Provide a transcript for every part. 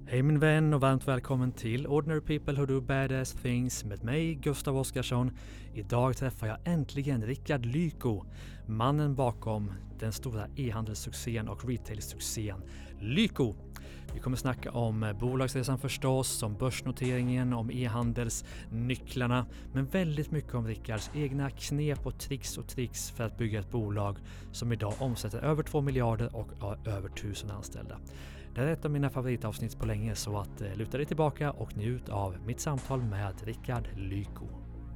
Hej min vän och varmt välkommen till Ordinary People Who Do Badass Things med mig Gustav Oskarsson. Idag träffar jag äntligen Rickard Lyko, mannen bakom den stora e-handelssuccén och retailsuccén Lyko. Vi kommer snacka om bolagsresan förstås, om börsnoteringen, om e-handelsnycklarna, men väldigt mycket om Rickards egna knep och tricks för att bygga ett bolag som idag omsätter över 2 miljarder och har över 1000 anställda. Det är ett av mina favoritavsnitt på länge, så att luta dig tillbaka och njut av mitt samtal med Rickard Lyko.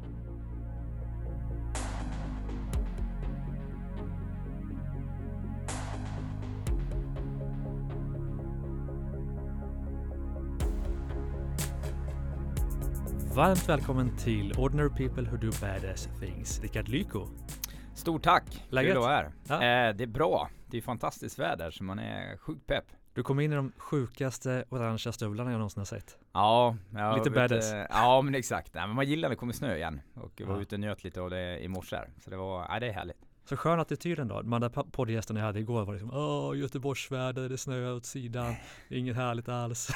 Varmt välkommen till Ordinary People Who Do Badass Things, Rickard Lyko. Stort tack! Läget? Kul att vara här. Ja. Det är bra. Det är fantastiskt väder så man är sjukt pepp. Du kom in i de sjukaste orangea stövlarna jag någonsin har sett. Ja, Lite badass. Ja, men exakt. Nej, men man gillar när det kommer snö igen. Och var Ja. ute och njöt lite av det i morse här. Så det är härligt. Så skön attityden då. De andra poddgästerna jag hade igår var liksom Göteborgsväder, det snöar åt sidan, det är inget härligt alls.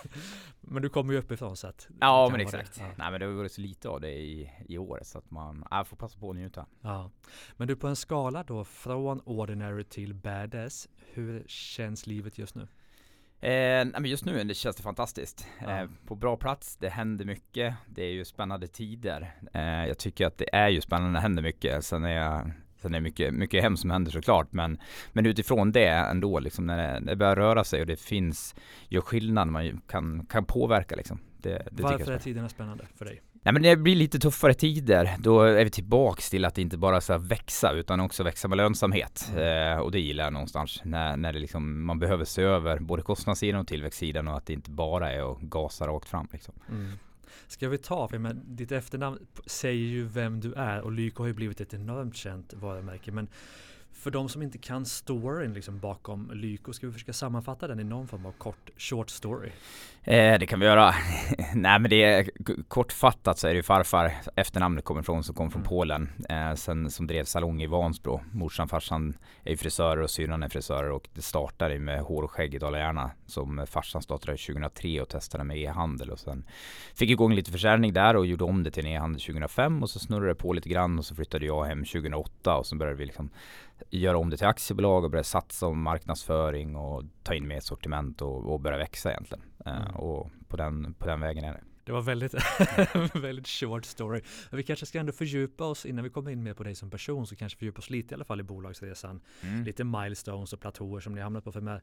Men du kommer ju uppifrån så att... Ja, men exakt. Ja. Nej, men det har varit så lite av det i år så att man får passa på att njuta. Ja. Men du, på en skala då från ordinary till badass, hur känns livet just nu? Men just nu det känns det fantastiskt. Ja. På bra plats, det händer mycket. Det är ju spännande tider. Jag tycker att det är ju spännande, det händer mycket. Sen är det mycket hemskt som händer såklart. Men utifrån det ändå, liksom, när det börjar röra sig och det gör skillnad, man kan påverka. Liksom. Det Varför är tiderna spännande för dig? Nej, men det blir lite tuffare tider. Då är vi tillbaks till att inte bara så här växa utan också växa med lönsamhet. Och det gillar jag någonstans. När det liksom, man behöver se över både kostnadssidan och tillväxtsidan och att det inte bara är att gasa rakt fram. Liksom. Mm. Ska vi ta, för ditt efternamn säger ju vem du är och Lyko har ju blivit ett enormt känt varumärke. Men för de som inte kan storyn liksom bakom Lyko, ska vi försöka sammanfatta den i någon form av short story? Det kan vi göra. Nej, men det är kortfattat så är det ju farfar efternamnet kommer från, som kom från Polen. Sen som drev salong i Vansbro. Morsan, farsan är ju frisörer och syrran är frisörer och det startade med hår och skägg i Dala-Järna som farsan startade 2003 och testade med e-handel och sen fick igång lite försäljning där och gjorde om det till en e-handel 2005 och så snurrade det på lite grann och så flyttade jag hem 2008 och så började vi liksom göra om det till aktiebolag och börja satsa om marknadsföring och ta in mer sortiment och börja växa egentligen. Och på den vägen är det. Det var väldigt, väldigt short story. Men vi kanske ska ändå fördjupa oss innan vi kommer in mer på dig som person, så kanske fördjupa oss lite i alla fall i bolagsresan. Lite milestones och platåer som ni har hamnat på. För med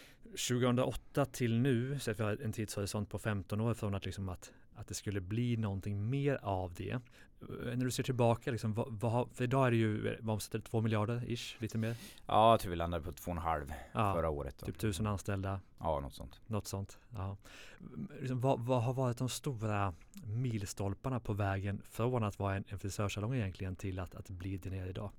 2008 till nu så är det en tidshorisont på 15 år från att det skulle bli någonting mer av det. När du ser tillbaka, liksom, för idag är det ju, vad omsätter 2 miljarder ish, lite mer? Ja, jag tror vi landade på 2,5 förra året. Då. Typ 1000 anställda. Ja, något sånt. Ja. Liksom, vad har varit de stora milstolparna på vägen från att vara en frisörsalong egentligen till att bli det ner idag?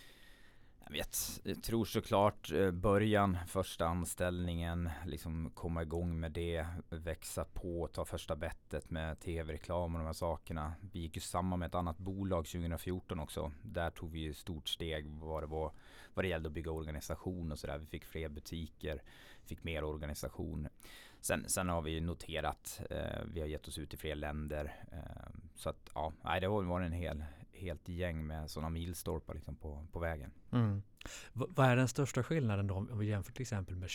Jag tror såklart början, första anställningen, liksom komma igång med det, växa på, ta första bettet med tv-reklam och de här sakerna. Vi gick ju samman med ett annat bolag 2014 också. Där tog vi ett stort steg vad det gällde att bygga organisation och sådär. Vi fick fler butiker, fick mer organisation. Sen har vi noterat, vi har gett oss ut i fler länder. Så att det har varit en helt gäng med sådana milstolpar liksom på vägen. Mm. Vad är den största skillnaden då om vi jämför till exempel med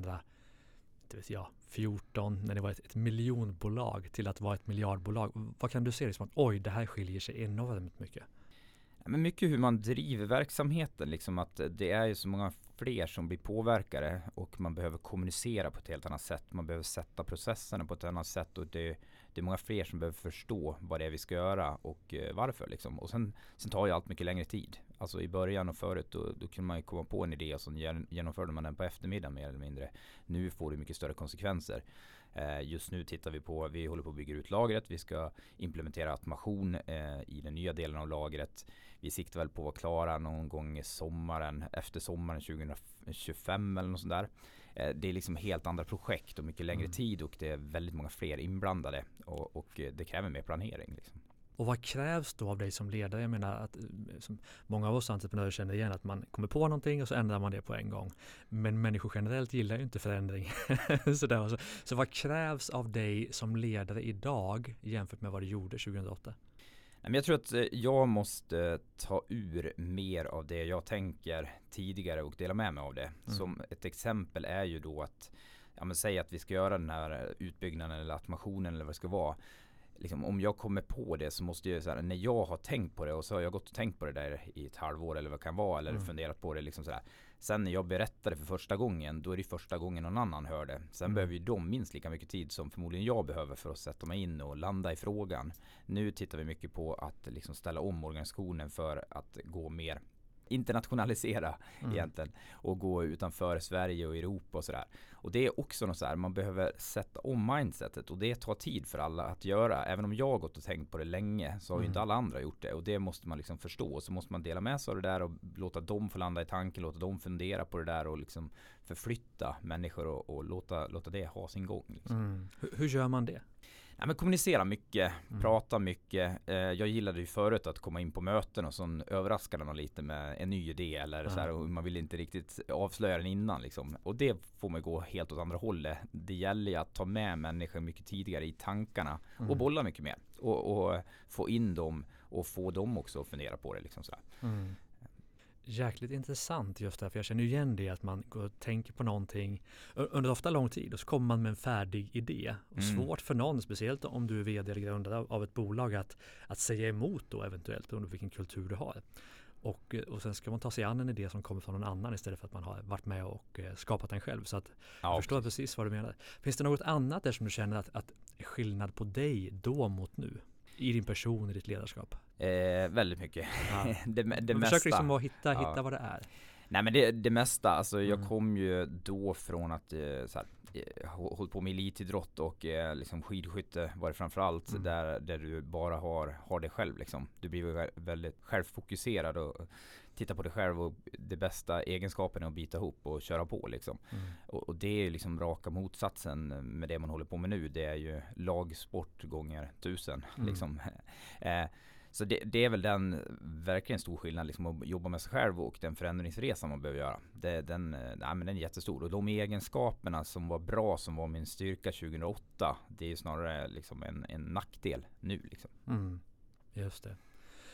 2014 när det var ett miljonbolag till att vara ett miljardbolag? Vad kan du se liksom att det här skiljer sig enormt mycket? Men mycket hur man driver verksamheten, liksom att det är ju så många fler som blir påverkade och man behöver kommunicera på ett helt annat sätt. Man behöver sätta processerna på ett annat sätt och det är många fler som behöver förstå vad det är vi ska göra och varför liksom. Och sen tar ju allt mycket längre tid. Alltså i början och förut då kunde man ju komma på en idé och så genomförde man den på eftermiddagen mer eller mindre. Nu får det mycket större konsekvenser. Just nu vi håller på att bygga ut lagret. Vi ska implementera automation i den nya delen av lagret. Vi siktar väl på att vara klara någon gång efter sommaren 2025 eller något sånt där. Det är liksom helt andra projekt och mycket längre tid och det är väldigt många fler inblandade och det kräver mer planering. Liksom. Och vad krävs då av dig som ledare? Jag menar att som många av oss entreprenörer känner igen att man kommer på någonting och så ändrar man det på en gång. Men människor generellt gillar ju inte förändring. Så vad krävs av dig som ledare idag jämfört med vad du gjorde 2008? Men jag tror att jag måste ta ur mer av det jag tänker tidigare och dela med mig av det. Som ett exempel är ju då att säg att vi ska göra den här utbyggnaden eller automationen eller vad det ska vara. Liksom, om jag kommer på det så måste jag så här, när jag har tänkt på det och så har jag gått och tänkt på det där i ett halvår eller vad det kan vara eller funderat på det liksom sådär. Sen när jag berättar det för första gången, då är det första gången någon annan hör det. Sen behöver ju de minst lika mycket tid som förmodligen jag behöver för att sätta mig in och landa i frågan. Nu tittar vi mycket på att liksom ställa om organisationen för att gå mer internationalisera egentligen och gå utanför Sverige och Europa och sådär. Och det är också något så här, man behöver sätta om mindsetet och det tar tid för alla att göra. Även om jag har gått och tänkt på det länge så har ju inte alla andra gjort det och det måste man liksom förstå. Så måste man dela med sig av det där och låta dem få landa i tanken, låta dem fundera på det där och liksom förflytta människor och låta det ha sin gång. Liksom. Hur gör man det? Ja, men kommunicera mycket, prata mycket. Jag gillade ju förut att komma in på möten och så överraskade man lite med en ny idé eller så här, och man vill inte riktigt avslöja den innan liksom. Och det får man gå helt åt andra hållet. Det gäller ju att ta med människor mycket tidigare i tankarna och bolla mycket mer och få in dem och få dem också att fundera på det liksom så här. Jäkligt intressant just det, för jag känner igen det att man går och tänker på någonting under ofta lång tid och så kommer man med en färdig idé. Och svårt för någon, speciellt om du är vd eller grundare av ett bolag, att säga emot då eventuellt beroende på vilken kultur du har. Och sen ska man ta sig an en idé som kommer från någon annan istället för att man har varit med och skapat den själv. Så att jag förstår precis vad du menar. Finns det något annat där som du känner att är skillnad på dig då mot nu? I din person, i ditt ledarskap? Väldigt mycket. Ja. det man mesta. försöker liksom att hitta vad det är. Nej men det mesta, alltså jag kom ju då från att hållit på med elitidrott och liksom skidskytte var det framförallt där du bara har det själv liksom. Du blir väldigt självfokuserad och tittar på dig själv och det bästa egenskapen är att bita ihop och köra på liksom. Och det är liksom raka motsatsen med det man håller på med nu. Det är ju lagsport gånger 1000 liksom. Så det är väl den verkligen stor skillnad liksom, att jobba med sig själv och den förändringsresan man behöver göra. Den är jättestor. Och de egenskaperna som var bra, som var min styrka 2008, det är ju snarare liksom en nackdel nu. Liksom. Just det.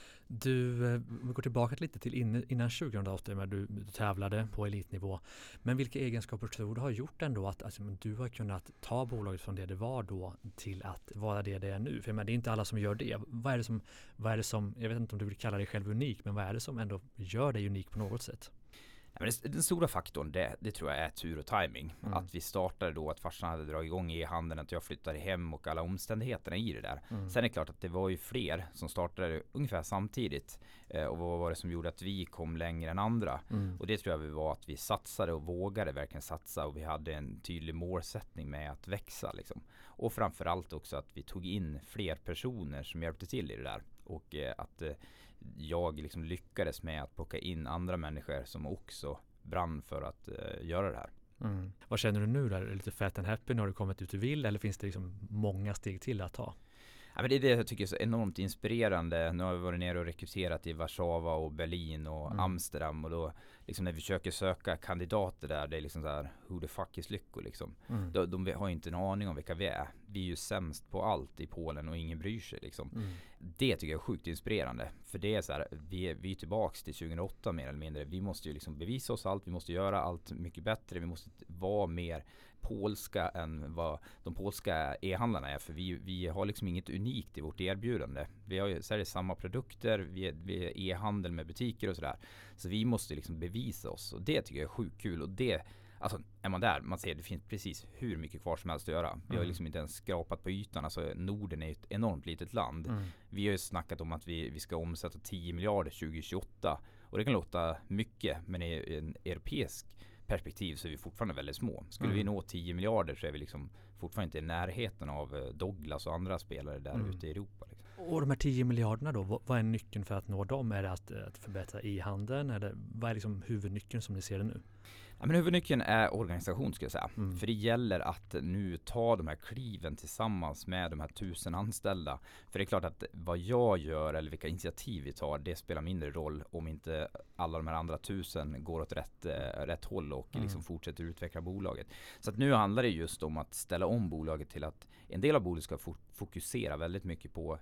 Du går tillbaka lite till innan 2008 när du tävlade på elitnivå. Men vilka egenskaper tror du har gjort ändå att du har kunnat ta bolaget från det var då till att vara det är nu? För det är inte alla som gör det. Vad är det som, jag vet inte om du vill kalla dig själv unik, men vad är det som ändå gör dig unik på något sätt? Den stora faktorn, det tror jag är tur och timing. Att vi startade då, att farsan hade dragit igång e-handeln, att jag flyttade hem och alla omständigheterna i det där. Sen är det klart att det var ju fler som startade ungefär samtidigt. Och vad var det som gjorde att vi kom längre än andra? Och det tror jag var att vi satsade och vågade verkligen satsa och vi hade en tydlig målsättning med att växa liksom. Och framförallt också att vi tog in fler personer som hjälpte till i det där. Och att jag liksom lyckades med att plocka in andra människor som också brann för att göra det här. Vad känner du nu där? Är du lite fat and happy när du kommit dit du vill, eller finns det liksom många steg till att ta? Ja, men det är det jag tycker är så enormt inspirerande. Nu har vi varit nere och rekryterat i Warszawa och Berlin och Amsterdam och då liksom när vi försöker söka kandidater där, det är liksom så här, who the fuck is Lyko liksom. De har inte en aning om vilka vi är. Vi är ju sämst på allt i Polen och ingen bryr sig liksom. Det tycker jag är sjukt inspirerande. För det är så här, vi är tillbaks till 2008 mer eller mindre. Vi måste ju liksom bevisa oss allt, vi måste göra allt mycket bättre, vi måste vara mer polska än vad de polska e-handlarna är, för vi har liksom inget unikt i vårt erbjudande. Vi har ju så här, samma produkter, vi är e-handel med butiker och sådär. Så vi måste liksom bevisa oss och det tycker jag är sjukt kul och det, alltså är man där, man ser det finns precis hur mycket kvar som helst att göra. Vi har liksom inte ens skrapat på ytan, alltså Norden är ett enormt litet land. Vi har ju snackat om att vi ska omsätta 10 miljarder 2028 och det kan låta mycket, men i en europeisk perspektiv så är vi fortfarande väldigt små. Skulle vi nå 10 miljarder så är vi liksom fortfarande inte i närheten av Douglas och andra spelare där ute i Europa. Liksom. Och de här 10 miljarderna då, vad är nyckeln för att nå dem? Är det att förbättra e-handeln? Eller vad är liksom huvudnyckeln som ni ser det nu? Ja, men huvudnyckeln är organisation skulle jag säga. För det gäller att nu ta de här kliven tillsammans med de här 1000 anställda. För det är klart att vad jag gör eller vilka initiativ vi tar, det spelar mindre roll om inte alla de här andra 1000 går åt rätt håll och liksom fortsätter utveckla bolaget. Så att nu handlar det just om att ställa om bolaget till att en del av bolaget ska fokusera väldigt mycket på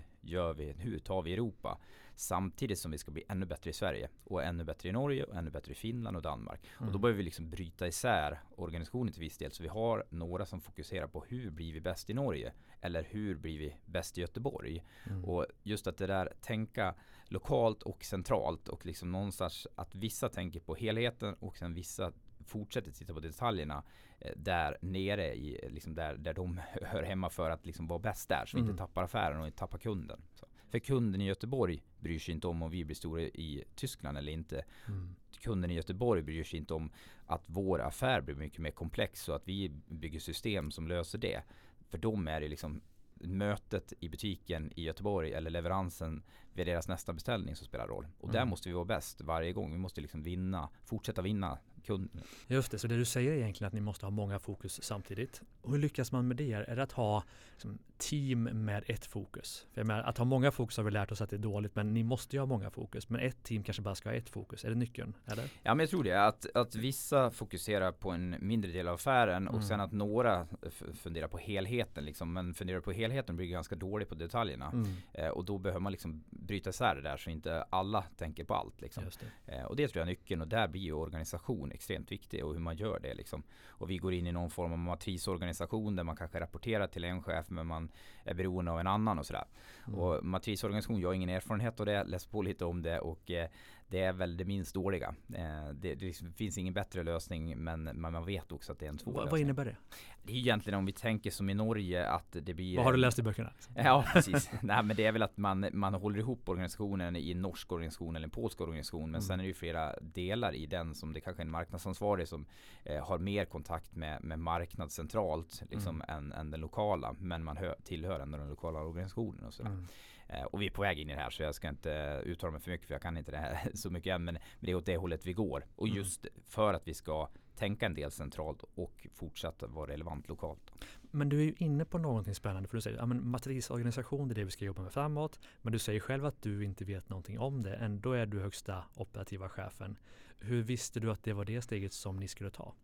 hur tar vi Europa, samtidigt som vi ska bli ännu bättre i Sverige och ännu bättre i Norge och ännu bättre i Finland och Danmark. Och då behöver vi liksom bryta isär organisationen till viss del, så vi har några som fokuserar på hur blir vi bäst i Norge eller hur blir vi bäst i Göteborg. Och just att det där tänka lokalt och centralt och liksom någonstans att vissa tänker på helheten och sen vissa fortsätter titta på detaljerna där nere i liksom där de hör hemma för att liksom vara bäst där, så vi inte tappar affären och inte tappar kunden. Så. För kunden i Göteborg bryr sig inte om vi blir stora i Tyskland eller inte. Kunden i Göteborg bryr sig inte om att vår affär blir mycket mer komplex så att vi bygger system som löser det. För dem är det liksom mötet i butiken i Göteborg eller leveransen vid deras nästa beställning som spelar roll. Och där måste vi vara bäst varje gång. Vi måste liksom fortsätta vinna kunden. Just det, så det du säger är egentligen att ni måste ha många fokus samtidigt. Och hur lyckas man med det? Är det att ha liksom, team med ett fokus? För jag menar, att ha många fokus har vi lärt oss att det är dåligt, men ni måste ju ha många fokus. Men ett team kanske bara ska ha ett fokus. Är det nyckeln? Eller? Ja, men jag tror det. Att vissa fokuserar på en mindre del av affären och sen att några funderar på helheten. Liksom, men funderar på helheten blir ganska dålig på detaljerna. Och då behöver man liksom bryta isär det där så inte alla tänker på allt. Liksom. Just det. Och det tror jag är nyckeln. Och där blir ju organisation extremt viktig och hur man gör det. Liksom. Och vi går in i någon form av matrisorganisation där man kanske rapporterar till en chef men man är beroende av en annan och sådär. Och matrisorganisation, jag har ingen erfarenhet av det, läst på lite om det och det är väl det minst dåliga. Det finns ingen bättre lösning men man vet också att det är en svår lösning. Vad innebär det? Det är egentligen om vi tänker som i Norge att det blir... Vad har du läst i böckerna? Ja, precis. Nej, men det är väl att man håller ihop organisationen i en norsk organisation eller en polsk organisation men sen är det ju flera delar i den som det kanske är en marknadsansvarig som har mer kontakt med marknad centralt liksom, än den lokala, men man tillhör ändå den lokala organisationen och sådär. Och vi är på väg in i det här så jag ska inte uttala mig för mycket för jag kan inte det här så mycket än, men det är åt det hållet vi går. Och just för att vi ska tänka en del centralt och fortsätta vara relevant lokalt. Men du är ju inne på någonting spännande för du säger att matrisorganisation är det vi ska jobba med framåt, men du säger själv att du inte vet någonting om det. Ändå är du högsta operativa chefen. Hur visste du att det var det steget som ni skulle ta?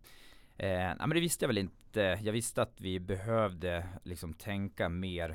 Men det visste jag väl inte. Jag visste att vi behövde liksom tänka mer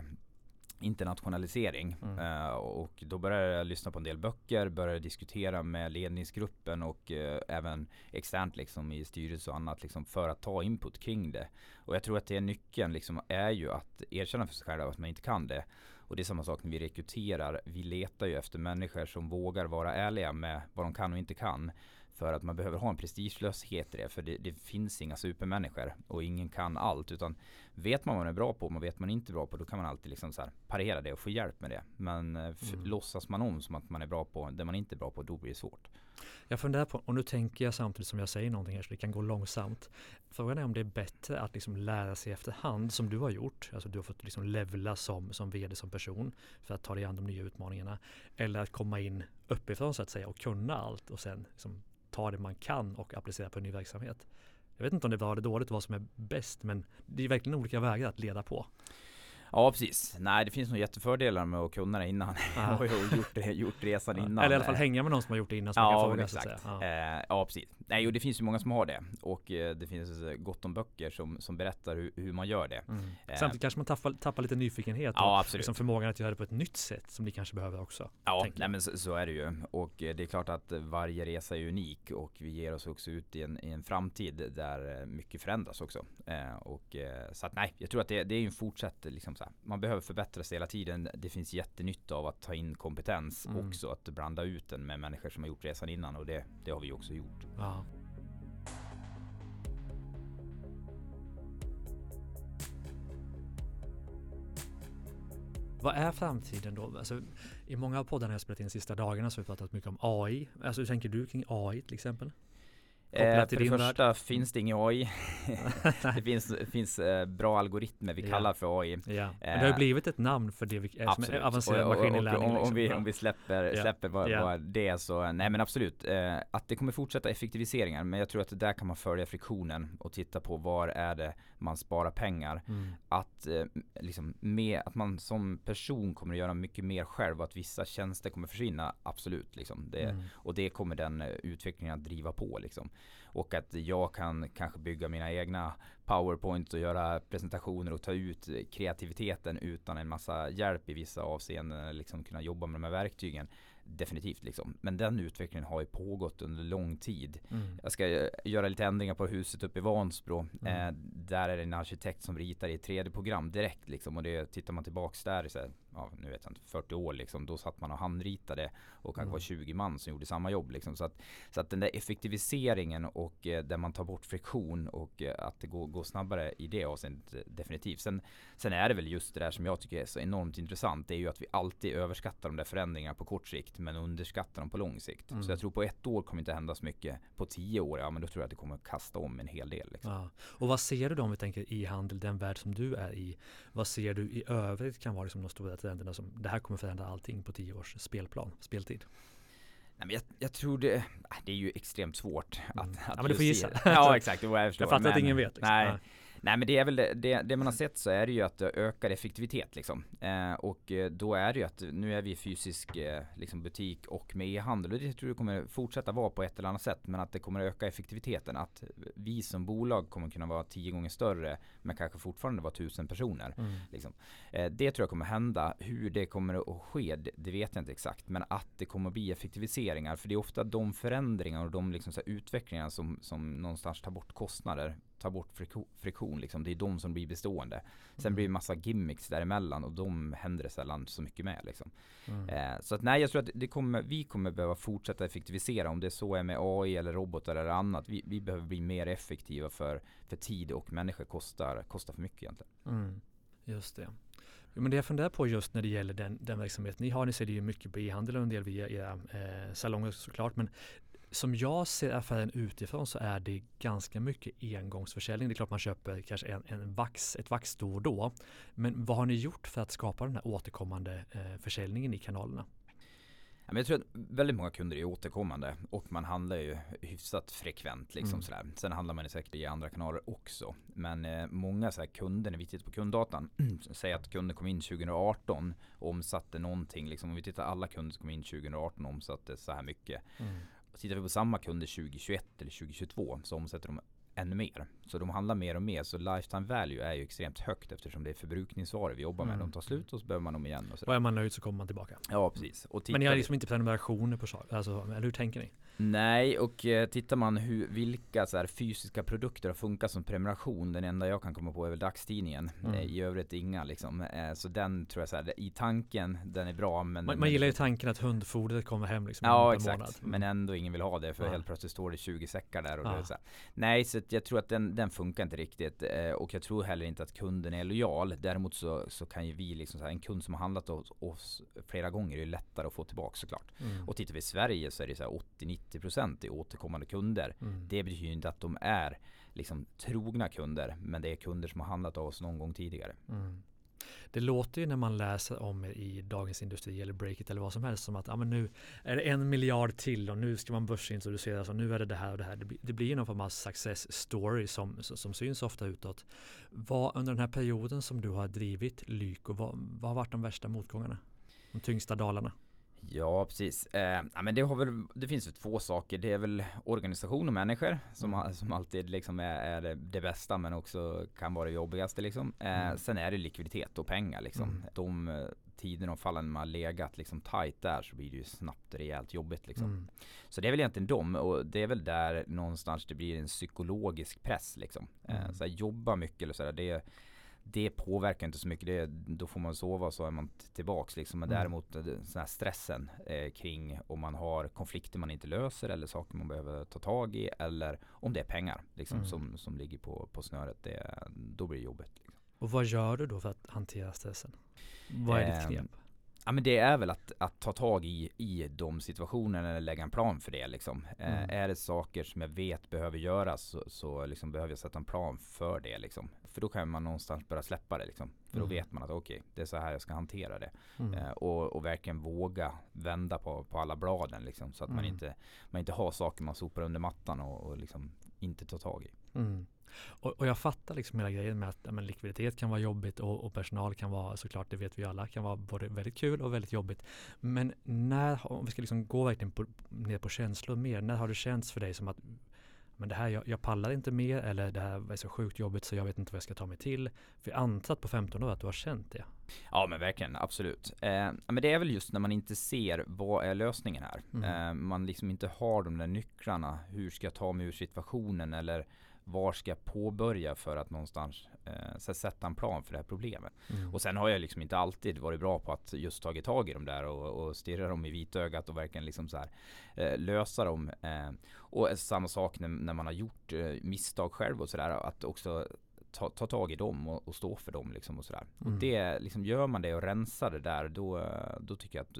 internationalisering och då började jag lyssna på en del böcker, började diskutera med ledningsgruppen och även externt liksom i styrelse och annat liksom för att ta input kring det. Och jag tror att det är nyckeln liksom är ju att erkänna för sig själva att man inte kan det. Och det är samma sak när vi rekryterar. Vi letar ju efter människor som vågar vara ärliga med vad de kan och inte kan. För att man behöver ha en prestigelöshet i det. För det finns inga supermänniskor och ingen kan allt. Utan vet man vad man är bra på och man vet man inte är bra på, då kan man alltid liksom så här parera det och få hjälp med det. Men låtsas man om som att man är bra på det man inte är bra på, då blir det svårt. Jag funderar på, och nu tänker jag samtidigt som jag säger någonting här så det kan gå långsamt. Frågan är om det är bättre att liksom lära sig efterhand som du har gjort. Alltså du har fått liksom levla som vd, som person för att ta dig an de nya utmaningarna. Eller att komma in uppifrån så att säga och kunna allt och sen liksom ta det man kan och applicera på en ny verksamhet. Jag vet inte om det var det dåligt vad som är bäst, men det är verkligen olika vägar att leda på. Ja, precis. Nej, det finns nog jättefördelar med att kunna det innan. Jag har gjort resan innan. Eller i alla fall hänga med någon som har gjort det innan. Som kan fråga, exakt. Så att säga. Ja, precis. Nej, och det finns ju många som har det. Och det finns gott om böcker som berättar hur man gör det. Samtidigt kanske man tappar lite nyfikenhet. Ja, och absolut. Liksom förmågan att göra det på ett nytt sätt som ni kanske behöver också. Ja, nej, men så är det ju. Och det är klart att varje resa är unik. Och vi ger oss också ut i en framtid där mycket förändras också. Så att nej, jag tror att det är en fortsatt liksom så här. Man behöver förbättra sig hela tiden. Det finns jättenytta av att ta in kompetens också. Att blanda ut den med människor som har gjort resan innan. Och det har vi också gjort. Ja. Vad är framtiden då? Alltså, i många av poddarna jag spelat in de sista dagarna så har vi pratat mycket om AI. Alltså, hur tänker du kring AI till exempel? Kopplat till För det din första värld? finns det ingen AI. Det finns bra algoritmer vi kallar för AI. Ja. Men det har blivit ett namn för det som är avancerad maskininlärning. Om vi släpper vad det är, så nej, men absolut att det kommer fortsätta effektiviseringar, men jag tror att där kan man följa friktionen och titta på var är det man sparar pengar. Att liksom att man som person kommer att göra mycket mer själv och att vissa tjänster kommer försvinna, absolut liksom. Och det kommer den utvecklingen att driva på liksom. Och att jag kan kanske bygga mina egna PowerPoint och göra presentationer och ta ut kreativiteten utan en massa hjälp i vissa avseenden, liksom kunna jobba med de här verktygen. Definitivt liksom. Men den utvecklingen har ju pågått under lång tid. Jag ska göra lite ändringar på huset uppe i Vansbro. Där är det en arkitekt som ritar i ett 3D-program direkt liksom. Och det tittar man tillbaks där i så här, nu vet jag inte, 40 år liksom. Då satt man och handritade och kanske var 20 man som gjorde samma jobb liksom. Så att den där effektiviseringen och där man tar bort friktion och att det går snabbare i det avseendet, definitivt. Sen är det väl just det där som jag tycker är så enormt intressant. Det är ju att vi alltid överskattar de där förändringarna på kort sikt, men underskattar dem på lång sikt. Så jag tror på 1 år kommer inte hända så mycket. På 10 år, men då tror jag att det kommer att kasta om en hel del. Liksom. Ja. Och vad ser du då, om vi tänker e-handel, den värld som du är i? Vad ser du i övrigt kan vara liksom de stora trenderna som det här kommer förändra allting på 10 års speltid? Nej, men jag tror det är ju extremt svårt att men du får gissa. Ja, exakt. Jag fattar att ingen vet. Liksom. Nej, men det är väl det man har sett, så är det ju att det ökar effektivitet liksom. Och då är det ju att nu är vi fysisk liksom butik och med e-handel, och det tror jag kommer fortsätta vara på ett eller annat sätt, men att det kommer öka effektiviteten, att vi som bolag kommer kunna vara 10 gånger större men kanske fortfarande vara 1000 personer liksom. Det tror jag kommer hända. Hur det kommer att ske, det vet jag inte exakt, men att det kommer att bli effektiviseringar, för det är ofta de förändringar och de liksom så här utvecklingar som någonstans tar bort kostnader, tar bort friktion liksom. Det är de som blir bestående. Sen blir det massa gimmicks däremellan, och de händer det sällan så mycket med liksom. Så att nej, jag tror att vi kommer behöva fortsätta effektivisera, om det så är med AI eller robotar eller annat. Vi behöver bli mer effektiva, för tid och människor kostar för mycket egentligen. Just det. Men det jag funderar på just när det gäller den verksamheten ni ser det ju mycket på e-handel och en del via era salonger såklart, men som jag ser affären utifrån så är det ganska mycket engångsförsäljning. Det är klart man köper kanske ett vax då och då. Men vad har ni gjort för att skapa den här återkommande försäljningen i kanalerna? Ja, men jag tror att väldigt många kunder är återkommande, och man handlar ju hyfsat frekvent liksom sådär. Sen handlar man säkert i andra kanaler också. Men många så här kunder, när vi tittar på kunddatan, säger att kunder kom in 2018 och omsatte någonting. Liksom, om vi tittar alla kunder som kom in 2018 och omsatte så här mycket. Tittar vi på samma kunder 2021 eller 2022 så omsätter de ännu mer. Så de handlar mer och mer. Så lifetime value är ju extremt högt, eftersom det är förbrukningsvaror vi jobbar med. De tar slut och så behöver man dem igen. Och är man nöjd så kommer man tillbaka. Ja, precis. Och men ni har liksom inte prenumerationer på saker? Alltså, eller hur tänker ni? Nej, och tittar man vilka så här fysiska produkter har funkat som prenumeration, den enda jag kan komma på är väl dagstidningen. I övrigt inga liksom. Så den tror jag så här, i tanken, den är bra. Men man gillar ju tanken att hundfodret kommer hem liksom. Ja, exakt. Men ändå ingen vill ha det, för helt plötsligt står det 20 säckar där. Och det är så här. Nej, så jag tror att den funkar inte riktigt. Och jag tror heller inte att kunden är lojal. Däremot så kan ju vi liksom så här, en kund som har handlat hos oss flera gånger är ju lättare att få tillbaka såklart. Och tittar vi i Sverige så är det så här 80-90% i återkommande kunder. Det betyder ju inte att de är liksom trogna kunder, men det är kunder som har handlat av oss någon gång tidigare. Det låter ju när man läser om i Dagens Industri eller Breakit eller vad som helst som att men nu är det 1 miljard till och nu ska man börsintroduceras och nu är det här och det här. Det blir ju någon form av success story som syns ofta utåt. Vad under den här perioden som du har drivit Lyko, vad har varit de värsta motgångarna? De tyngsta dalarna? Ja, precis. Men det finns ju 2 saker. Det är väl organisation och människor som alltid liksom är det bästa, men också kan vara det jobbigaste liksom. Sen är det likviditet och pengar liksom. De tiderna och fallen man har legat liksom tight där, så blir det ju snabbt rejält jobbigt liksom. Så det är väl egentligen och det är väl där någonstans det blir en psykologisk press liksom. Så här, jobba mycket eller sådär, det påverkar inte så mycket. Då får man sova och så är man tillbaks liksom. Men däremot så här stressen kring om man har konflikter man inte löser eller saker man behöver ta tag i, eller om det är pengar liksom, som ligger på snöret, då blir det jobbigt liksom. Och vad gör du då för att hantera stressen? Vad är ditt knep? Ja, men det är väl att ta tag i de situationerna eller lägga en plan för det liksom. Är det saker som jag vet behöver göras så liksom behöver jag sätta en plan för det liksom. För då kan man någonstans börja släppa det liksom. För då vet man att okej, det är så här jag ska hantera det. Och verkligen våga vända på alla bladen liksom, så att man inte har saker man sopar under mattan och liksom inte tar tag i. Och jag fattar liksom hela grejen med att likviditet kan vara jobbigt och personal kan vara, såklart det vet vi alla, kan vara både väldigt kul och väldigt jobbigt. Men om vi ska liksom gå verkligen ner på känslor mer, när har det känts för dig som att men det här, jag pallar inte mer, eller det här är så sjukt jobbigt så jag vet inte vad jag ska ta mig till? För jag antar att på 15 år att du har känt det. Ja, men verkligen, absolut. Men det är väl just när man inte ser vad är lösningen här. Man liksom inte har de där nycklarna. Hur ska jag ta mig ur situationen, eller var ska jag påbörja för att någonstans sätta en plan för det här problemet. Och sen har jag liksom inte alltid varit bra på att just tagit tag i dem där och stirra dem i vitögat och verkligen liksom så här, lösa dem. Och samma sak när man har gjort misstag själv och sådär, att också ta tag i dem och stå för dem liksom och sådär. Och det liksom, gör man det och rensar det där, då tycker jag att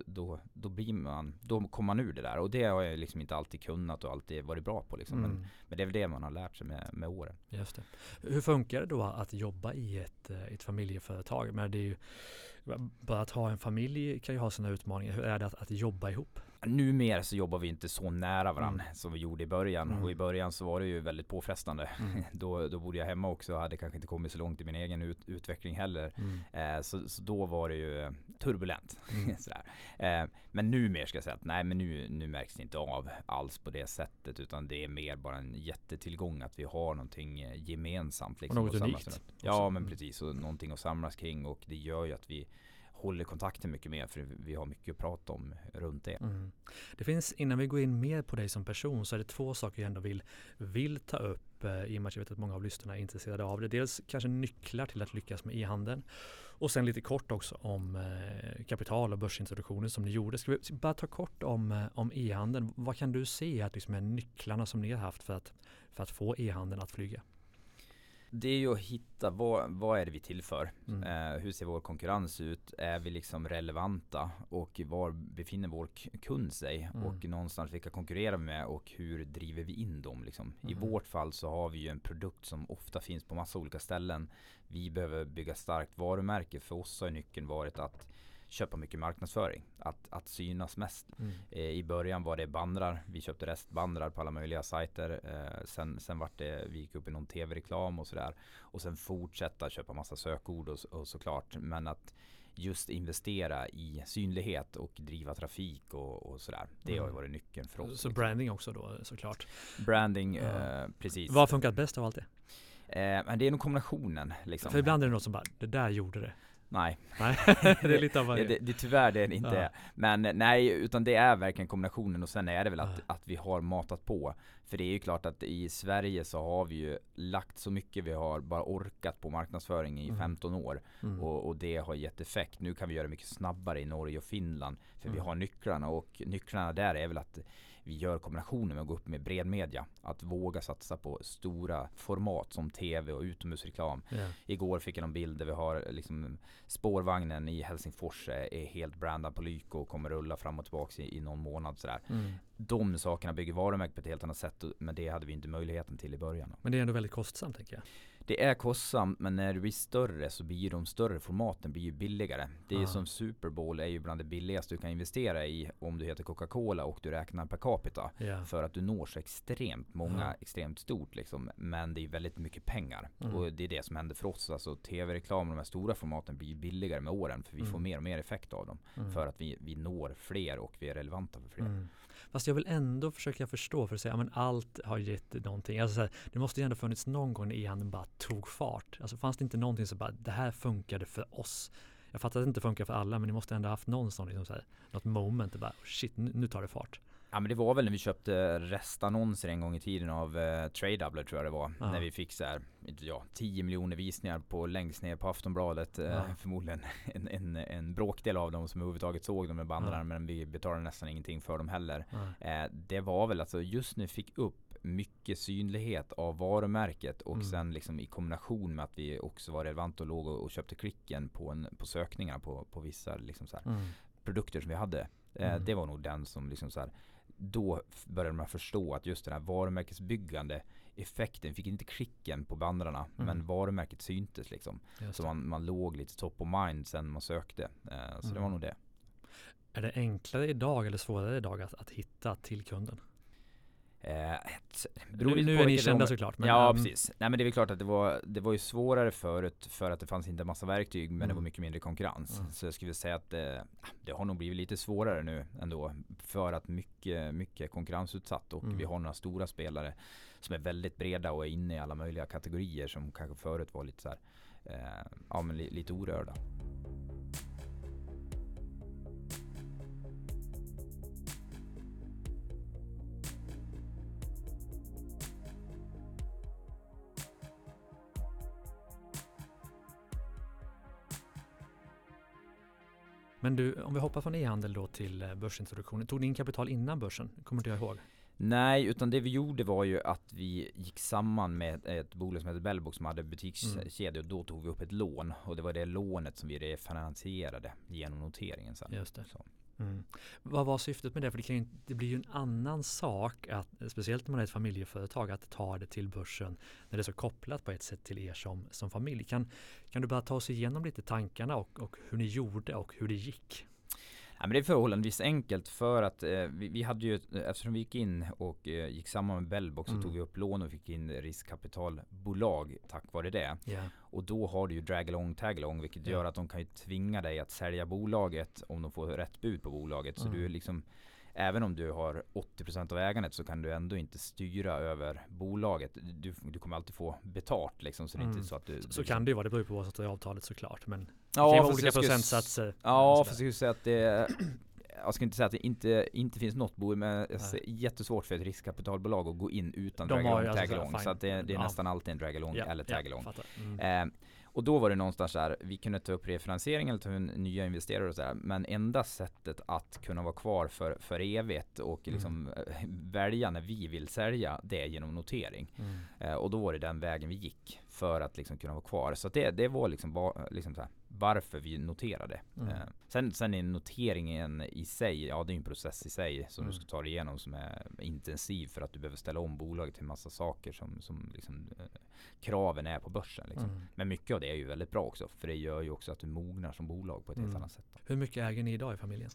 då kommer man ur det där, och det har jag liksom inte alltid kunnat och alltid varit bra på liksom. Men det är väl det man har lärt sig med åren. Just det. Hur funkar det då att jobba i ett familjeföretag? Men det är ju, bara att ha en familj kan ju ha sina utmaningar. Hur är det att jobba ihop? Numera så jobbar vi inte så nära varandra som vi gjorde i början. Och i början så var det ju väldigt påfrestande. Då bodde jag hemma också och hade kanske inte kommit så långt i min egen utveckling heller. Så då var det ju turbulent. Sådär. Men numera ska jag säga att nej, men nu märks det inte av alls på det sättet, utan det är mer bara en jättetillgång att vi har någonting gemensamt. Liksom, och något unikt. Ja, men precis. Och någonting att samlas kring, och det gör ju att vi håller kontakten mycket mer, för vi har mycket att prata om runt det. Det finns, innan vi går in mer på dig som person, så är det två saker jag ändå vill ta upp, i och med att jag vet att många av lyssnarna är intresserade av det. Dels kanske nycklar till att lyckas med e-handeln, och sen lite kort också om kapital- och börsintroduktioner som ni gjorde. Ska vi bara ta kort om e-handeln? Vad kan du se att liksom är nycklarna som ni har haft för att få e-handeln att flyga? Det är ju att hitta vad är det vi tillför. Hur ser vår konkurrens ut? Är vi liksom relevanta? Och var befinner vår kund sig? Och någonstans vilka konkurrerar vi med? Och hur driver vi in dem? Liksom? I vårt fall så har vi ju en produkt som ofta finns på massa olika ställen. Vi behöver bygga starkt varumärke. För oss har nyckeln varit att köpa mycket marknadsföring, att synas mest. I början var det bandrar, vi köpte restbandrar på alla möjliga sajter. Sen vart det, vi gick upp i någon tv-reklam och sådär. Och sen fortsätta köpa massa sökord och såklart. Men att just investera i synlighet och driva trafik och sådär. Det har ju varit nyckeln för oss. Så branding också då, såklart. Branding, precis. Vad har funkat bäst av allt det? Men det är nog kombinationen. Liksom. För ibland är det något som bara, det där gjorde det. Nej. Det är lite av varje. Det tyvärr det är det inte. Men nej, utan det är verkligen kombinationen, och sen är det väl att vi har matat på. För det är ju klart att i Sverige så har vi ju lagt så mycket, vi har bara orkat på marknadsföring i 15 år. Och det har gett effekt. Nu kan vi göra mycket snabbare i Norge och Finland, för vi har nycklarna, och nycklarna där är väl att vi gör kombinationen med att gå upp med bred media. Att våga satsa på stora format som tv och utomhusreklam. Igår fick jag en bild där vi har liksom spårvagnen i Helsingfors är helt brandad på Lyko och kommer rulla fram och tillbaka i någon månad. Sådär. De sakerna bygger varumärke på ett helt annat sätt, men det hade vi inte möjligheten till i början. Men det är ändå väldigt kostsamt, tänker jag. Det är kostsamt, men när det blir större så blir de större formaten blir ju billigare. Det är som Super Bowl är ju bland det billigaste du kan investera i om du heter Coca-Cola och du räknar per capita. För att du når så extremt många, extremt stort liksom. Men det är väldigt mycket pengar. Och det är det som händer för oss. Alltså tv-reklam och de här stora formaten blir billigare med åren, för vi får mer och mer effekt av dem. För att vi når fler och vi är relevanta för fler. Fast jag vill ändå försöka förstå, för att säga, men allt har gett någonting. Alltså, så här, det måste ju ändå funnits någon gång när e-handeln bara tog fart. Alltså fanns det inte någonting som bara, det här funkade för oss. Jag fattar att det inte funkar för alla, men det måste ändå haft någon sån, liksom så här, något moment, det bara, shit, nu tar det fart. Ja, men det var väl när vi köpte restannonser en gång i tiden av Tradedoubler, tror jag det var. När vi fick så här, 10 miljoner visningar på längst ner på Aftonbladet. Förmodligen en bråkdel av dem som överhuvudtaget såg dem med bandarna, men vi betalade nästan ingenting för dem heller. Det var väl alltså just när vi fick upp mycket synlighet av varumärket, och sen liksom i kombination med att vi också var relevant och låg och köpte klicken på sökningar på vissa liksom så här. produkter som vi hade. Det var nog den som liksom så här, då började man förstå att just den här varumärkesbyggande effekten fick inte klicken på bandrarna, men varumärket syntes liksom. Så man låg lite top of mind sen man sökte. Så det var nog det. Är det enklare idag eller svårare idag att hitta till kunden? Nu är ni kända såklart. Men, precis. Nej, men det är väl klart att det var ju svårare förut för att det fanns inte en massa verktyg, men det var mycket mindre konkurrens. Så jag skulle säga att det har nog blivit lite svårare nu ändå, för att mycket konkurrensutsatt, och vi har några stora spelare som är väldigt breda och är inne i alla möjliga kategorier som kanske förut var lite så här, men lite orörda. Men du, om vi hoppar från e-handel då till börsintroduktionen. Tog ni in kapital innan börsen? Kommer inte jag ihåg? Nej, utan det vi gjorde var ju att vi gick samman med ett bolag som heter Bellbox som hade butikskedjor, och då tog vi upp ett lån, och det var det lånet som vi refinansierade genom noteringen sen. Just det. Vad var syftet med det? För det blir ju en annan sak, speciellt när man är ett familjeföretag, att ta det till börsen när det är så kopplat på ett sätt till er som familj. Kan du bara ta oss igenom lite tankarna och hur ni gjorde och hur det gick? Ja, men det är förhållandevis enkelt, för att vi hade ju, eftersom vi gick in och gick samman med Bellbox, så tog vi upp lån och fick in riskkapitalbolag tack vare det. Yeah. Och då har du ju drag-along, tag-along, vilket gör att de kan ju tvinga dig att sälja bolaget om de får rätt bud på bolaget. Så du är liksom, även om du har 80% av ägandet, så kan du ändå inte styra över bolaget. Du kommer alltid få betalt liksom, så det är inte så att du... Så kan det ju vara, det beror ju på vad som står i avtalet såklart, men olika procentsatser. Ja, för jag skulle säga att det... Jag ska inte säga att det inte finns något bolag, men det är jättesvårt för ett riskkapitalbolag att gå in utan drag-along, tag-along. Så att det är nästan alltid en drag-along eller tag-along. Och då var det någonstans där, vi kunde ta upp refinansiering eller ta in nya investerare och sådär, men enda sättet att kunna vara kvar för evigt och liksom välja när vi vill sälja, det är genom notering. Och då var det den vägen vi gick för att liksom kunna vara kvar. Så att det var liksom så här, varför vi noterade. Sen är noteringen i sig, det är en process i sig som du ska ta dig igenom, som är intensiv, för att du behöver ställa om bolaget till en massa saker som liksom, kraven är på börsen. Liksom. Men mycket av det är ju väldigt bra också, för det gör ju också att du mognar som bolag på ett helt annat sätt. Hur mycket äger ni idag i familjen?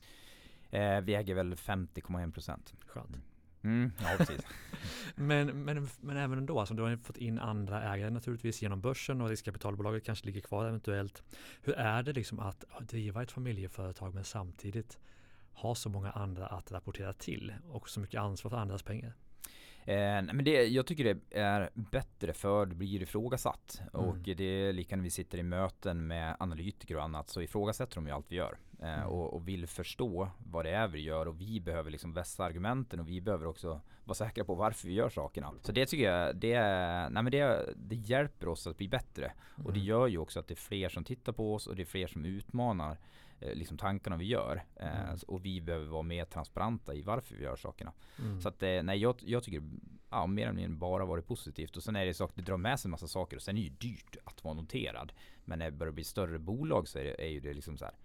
Vi äger väl 50,1%. Skönt. Ja, precis. men även ändå, alltså, du har fått in andra ägare naturligtvis genom börsen, och riskkapitalbolaget kanske ligger kvar eventuellt. Hur är det liksom att driva ett familjeföretag men samtidigt ha så många andra att rapportera till och så mycket ansvar för andras pengar? Men jag tycker det är bättre, för det blir ifrågasatt. Och det är lika när vi sitter i möten med analytiker och annat, så ifrågasätter de ju allt vi gör. Och vill förstå vad det är vi gör, och vi behöver liksom vässa argumenten, och vi behöver också vara säkra på varför vi gör sakerna. Så det tycker jag, det hjälper oss att bli bättre. Och det gör ju också att det är fler som tittar på oss, och det är fler som utmanar liksom tankarna vi gör. Och vi behöver vara mer transparenta i varför vi gör sakerna. Så att jag tycker mer eller mindre bara varit positivt. Och sen är det så att det drar med sig en massa saker, och sen är det ju dyrt att vara noterad. Men när det börjar bli större bolag, så är ju det liksom så här,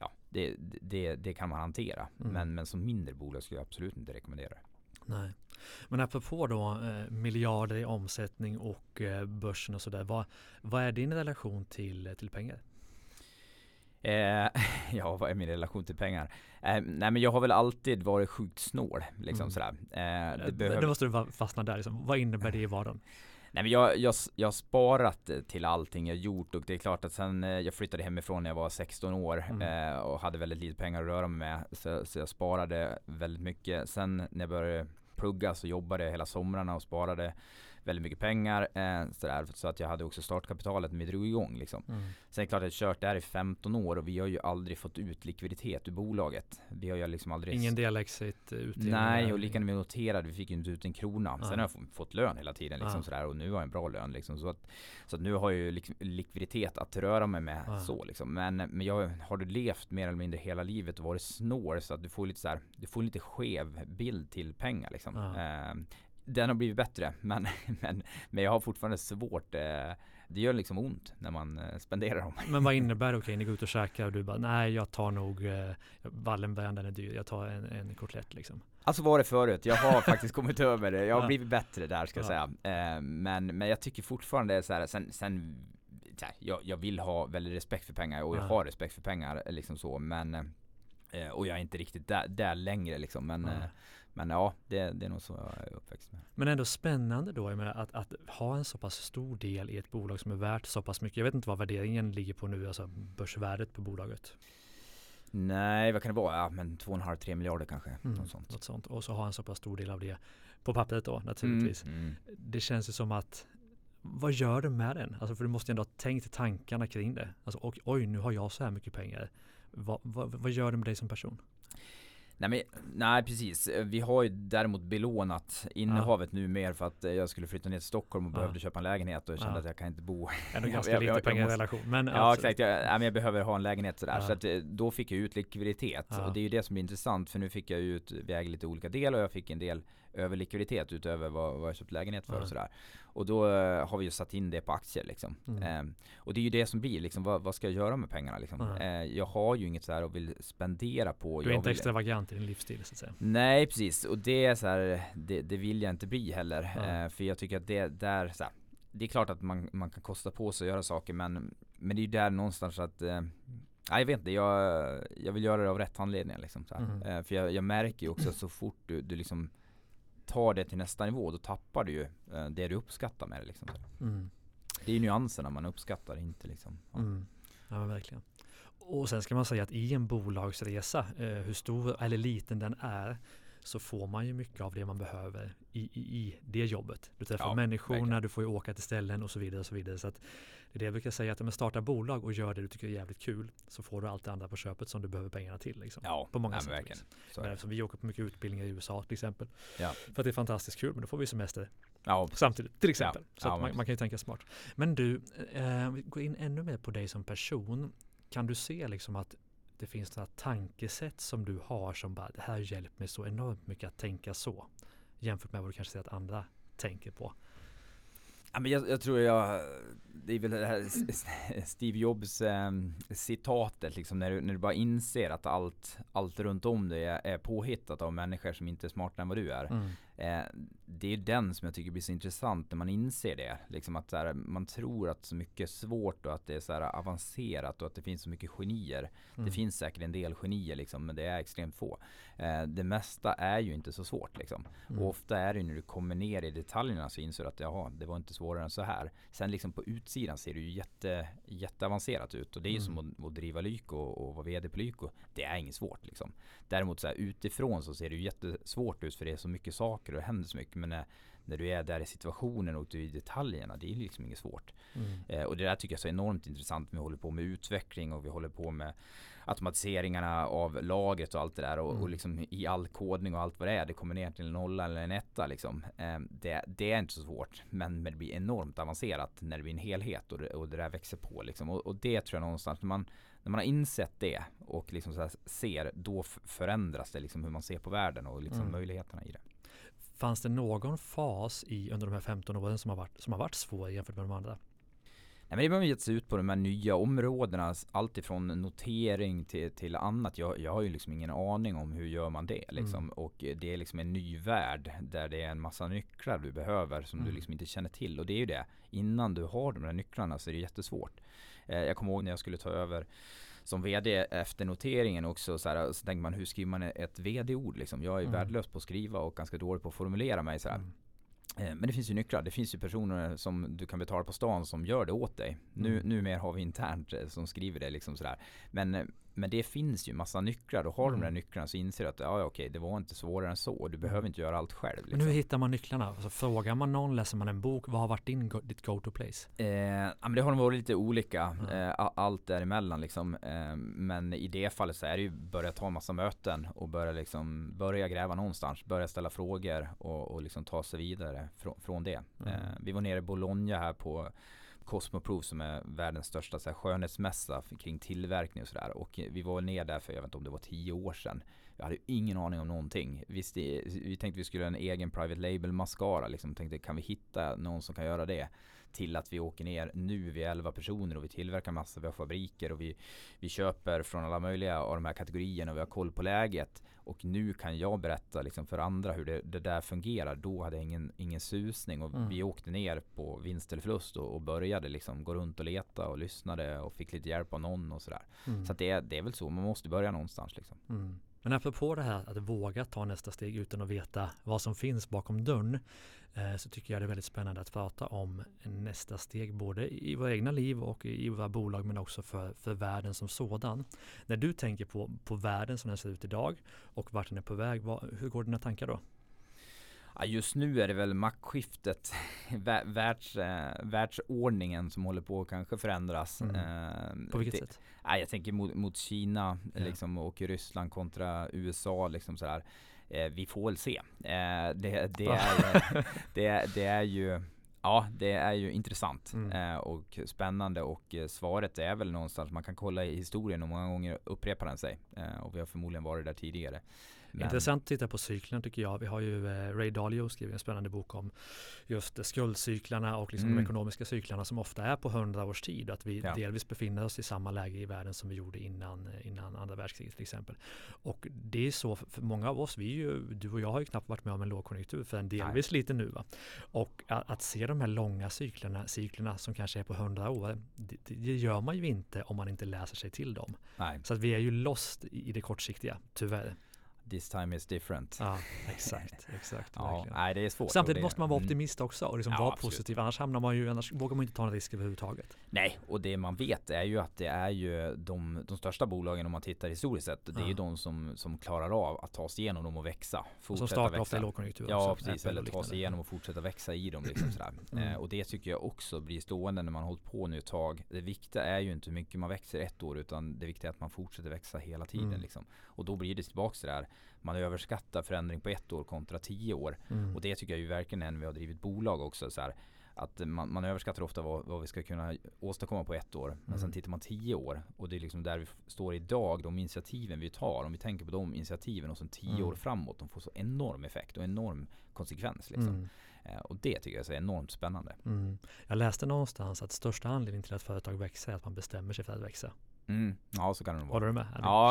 det kan man hantera. Men som mindre bolag skulle jag absolut inte rekommendera det. Nej. Men apropå då miljarder i omsättning och börsen och sådär, vad är din relation till pengar? Vad är min relation till pengar? Nej, men jag har väl alltid varit sjukt snål. Liksom sådär. Det måste du fastna där. Liksom. Vad innebär det i vardagen? Nej, men jag har sparat till allting jag gjort, och det är klart att sen jag flyttade hemifrån när jag var 16 år och hade väldigt lite pengar att röra mig med, så jag sparade väldigt mycket. Sen när jag började plugga så jobbade jag hela somrarna och sparade väldigt mycket pengar, så att jag hade också startkapitalet när vi drog igång. Liksom. Sen är det klart att jag kört där i 15 år, och vi har ju aldrig fått ut likviditet ur bolaget. Vi har ju liksom aldrig... Ingen delexit utdelning? Nej, och lika när vi noterade, vi fick ju inte ut en krona. Sen har jag fått lön hela tiden, liksom, och nu har jag en bra lön. Liksom, så att nu har jag ju likviditet att röra mig med. Så, liksom. Men jag har levt mer eller mindre hela livet och varit snår, så att du får lite skev bild till pengar. Liksom. Den har blivit bättre, men jag har fortfarande svårt det gör liksom ont när man spenderar dem. Men vad innebär det? Okej, ni går ut och käkar och du bara, nej jag tar nog Wallenberg, den är dyr, jag tar en kotlett liksom. Alltså var det förut, jag har faktiskt kommit över det, jag har blivit bättre där ska jag säga. Men jag tycker fortfarande så här, sen jag vill ha väldigt respekt för pengar och jag har respekt för pengar liksom så, men och jag är inte riktigt där längre liksom, men ja, det är nog så jag är uppväxt med. Men ändå spännande då, jag menar, att ha en så pass stor del i ett bolag som är värt så pass mycket. Jag vet inte vad värderingen ligger på nu, alltså börsvärdet på bolaget. Nej, vad kan det vara? Ja, men 2,5-3 miljarder kanske. Något sånt. Och så ha en så pass stor del av det på pappret då, naturligtvis. Det känns ju som att, vad gör du med den? Alltså, för du måste ju ändå ha tänkt tankarna kring det. Alltså, och, oj, nu har jag så här mycket pengar. Vad gör det med dig som person? Nej, precis. Vi har ju däremot belånat innehavet nu mer för att jag skulle flytta ner till Stockholm och behövde köpa en lägenhet och kände att jag kan inte bo. Ändå ganska lite pengar i relation. Men ja, exakt. Jag behöver ha en lägenhet sådär. Så att, då fick jag ut likviditet. Och det är ju det som blir intressant, för nu fick jag ut, vi äger lite olika delar och jag fick en del över likviditet utöver vad jag köpt lägenhet för och sådär. Och då har vi ju satt in det på aktier liksom. Och det är ju det som blir liksom, vad ska jag göra med pengarna liksom? Jag har ju inget så här och vill spendera på. Du är inte extravagant i din livsstil så att säga. Nej, precis. Och det är så här, det vill jag inte bli heller. För jag tycker att det är klart att man kan kosta på sig att göra saker, men det är ju där någonstans att jag vet inte, jag vill göra det av rätt anledning liksom, så här. För jag märker ju också att så fort du liksom tar det till nästa nivå, då tappar du ju det du uppskattar med det liksom. Det är ju nyanserna man uppskattar, inte liksom. Ja, men verkligen. Och sen ska man säga att i en bolagsresa, hur stor eller liten den är, så får man ju mycket av det man behöver i det jobbet. Du träffar människorna, du får ju åka till ställen och så vidare och så vidare. Så att det är det jag brukar säga, att om man startar bolag och gör det du tycker är jävligt kul, så får du allt det andra på köpet som du behöver pengarna till. Liksom, på många sätt. Men eftersom vi åker på mycket utbildningar i USA till exempel. För att det är fantastiskt kul, men då får vi semester samtidigt till exempel. Så att man kan ju tänka smart. Men du, vi går in ännu mer på dig som person. Kan du se liksom att det finns några tankesätt som du har som bara, det här hjälper mig så enormt mycket att tänka så, jämfört med vad du kanske ser att andra tänker på? Ja, men jag tror det är väl det här Steve Jobs citatet liksom, när du bara inser att allt runt om dig är påhittat av människor som inte är smartare än vad du är. Det är den som jag tycker blir så intressant när man inser det. Liksom att så här, man tror att så mycket är svårt och att det är så här avancerat och att det finns så mycket genier. Det finns säkert en del genier liksom, men det är extremt få. Det mesta är ju inte så svårt liksom. Och ofta är det när du kommer ner i detaljerna så inser du att det var inte svårare än så här. Sen liksom på utsidan ser det ju jätteavancerat ut, och det är ju som att driva Lyko och vara vd på Lyko. Det är inget svårt liksom. Däremot så här, utifrån så ser det ju jättesvårt ut, för det är så mycket saker och det händer så mycket, men när du är där i situationen och du är i detaljerna, det är liksom inget svårt. Och det där tycker jag är så enormt intressant. Vi håller på med utveckling och vi håller på med automatiseringarna av lagret och allt det där, och liksom i all kodning och allt vad det kommer ner till en 0 eller en 1 liksom. Det är inte så svårt, men det blir enormt avancerat när det blir en helhet och det där växer på liksom. Och det tror jag någonstans, när man har insett det och liksom så här ser, då förändras det liksom hur man ser på världen och liksom möjligheterna i det. Fanns det någon fas under de här 15 åren som har varit svår jämfört med de andra? Nej, men det har gett sig ut på de här nya områdena, allt ifrån notering till annat. Jag har ju liksom ingen aning om hur gör man det liksom. Och det är liksom en ny värld där det är en massa nycklar du behöver som du liksom inte känner till. Och det är ju det, innan du har de där nycklarna så är det jättesvårt. Jag kommer ihåg när jag skulle ta över som vd efter noteringen också, så tänker man, hur skriver man ett vd-ord liksom? Jag är värdelös på att skriva och ganska dålig på att formulera mig så här. Men det finns ju nycklar. Det finns ju personer som du kan betala på stan som gör det åt dig. Numera har vi internt som skriver det liksom sådär. Men det finns ju massa nycklar. Och har de där nycklarna så inser du att okej, det var inte svårare än så. Du behöver inte göra allt själv. Liksom. Men hur hittar man nycklarna? Alltså, frågar man någon, läser man en bok? Vad har varit ditt go-to-place? Men det har nog varit lite olika. Allt däremellan liksom. Men i det fallet så är det ju börja ta en massa möten och börja gräva någonstans. Börja ställa frågor och liksom ta sig vidare från det. Vi var nere i Bologna här på Cosmoproof som är världens största så här, skönhetsmässa kring tillverkning och sådär. Och vi var ner där för, jag vet inte om det var 10 år sedan. Jag hade ingen aning om någonting. Vi tänkte vi skulle ha en egen private label mascara. Liksom. Tänkte, kan vi hitta någon som kan göra det? till att vi åker ner nu, vi är 11 personer och vi tillverkar massa, vi har fabriker och vi köper från alla möjliga av de här kategorierna och vi har koll på läget. Och nu kan jag berätta liksom för andra hur det där fungerar. Då hade jag ingen susning och vi åkte ner på vinst eller förlust och började liksom gå runt och leta och lyssnade och fick lite hjälp av någon och sådär. Så att det är väl så, man måste börja någonstans liksom. Men apropå det här att våga ta nästa steg utan att veta vad som finns bakom dörren, så tycker jag det är väldigt spännande att prata om nästa steg både i våra egna liv och i våra bolag, men också för världen som sådan. När du tänker på världen som den ser ut idag och vart den är på väg, hur går dina tankar då? Ja, just nu är det väl maktskiftet, världsordningen som håller på att kanske förändras. På vilket sätt? Jag tänker mot Kina liksom, och Ryssland kontra USA. Liksom sådär. Vi får väl se. Det är ju intressant och spännande, och svaret är väl någonstans, man kan kolla i historien och många gånger upprepar den sig. Och vi har förmodligen varit där tidigare. Intressant att titta på cyklerna tycker jag. Vi har ju Ray Dalio skrivit en spännande bok om just skuldcyklarna och liksom de ekonomiska cyklarna som ofta är på 100 års tid. Att vi delvis befinner oss i samma läge i världen som vi gjorde innan andra världskriget till exempel. Och det är så för många av oss, du och jag har ju knappt varit med om en lågkonjunktur för en delvis lite nu. Va? Och att se de här långa cyklerna som kanske är på 100 år, det gör man ju inte om man inte läser sig till dem. Nej. Så att vi är ju lost i det kortsiktiga, tyvärr. This time is different. Ja, exakt. Nej, det är svårt. Samtidigt måste man vara optimist också och liksom vara positiv. Annars vågar man inte ta en risk överhuvudtaget. Nej, och det man vet är ju att det är ju de största bolagen, om man tittar historiskt sett, det är ju de som klarar av att ta sig igenom dem och växa. Och som startar ofta i lågkonjunktur. Ja, precis. Eller ta sig igenom och fortsätta växa i dem. Liksom sådär. Och det tycker jag också blir stående när man har hållit på nu ett tag. Det viktiga är ju inte hur mycket man växer ett år, utan det viktiga är att man fortsätter växa hela tiden. Liksom. Och då blir det tillbaka så där. Man överskattar förändring på 1 år kontra 10 år. Och det tycker jag ju verkligen är när vi har drivit bolag också. Så här, att man överskattar ofta vad vi ska kunna åstadkomma på 1 år. Men sen tittar man 10 år. Och det är liksom där vi står idag. De initiativen vi tar. Om vi tänker på de initiativen och sen 10 år framåt. De får så enorm effekt och enorm konsekvens. Liksom. Och det tycker jag är så enormt spännande. Jag läste någonstans att största anledningen till att företag växer är att man bestämmer sig för att växa. Ja, så kan det nog vara. Håller du med?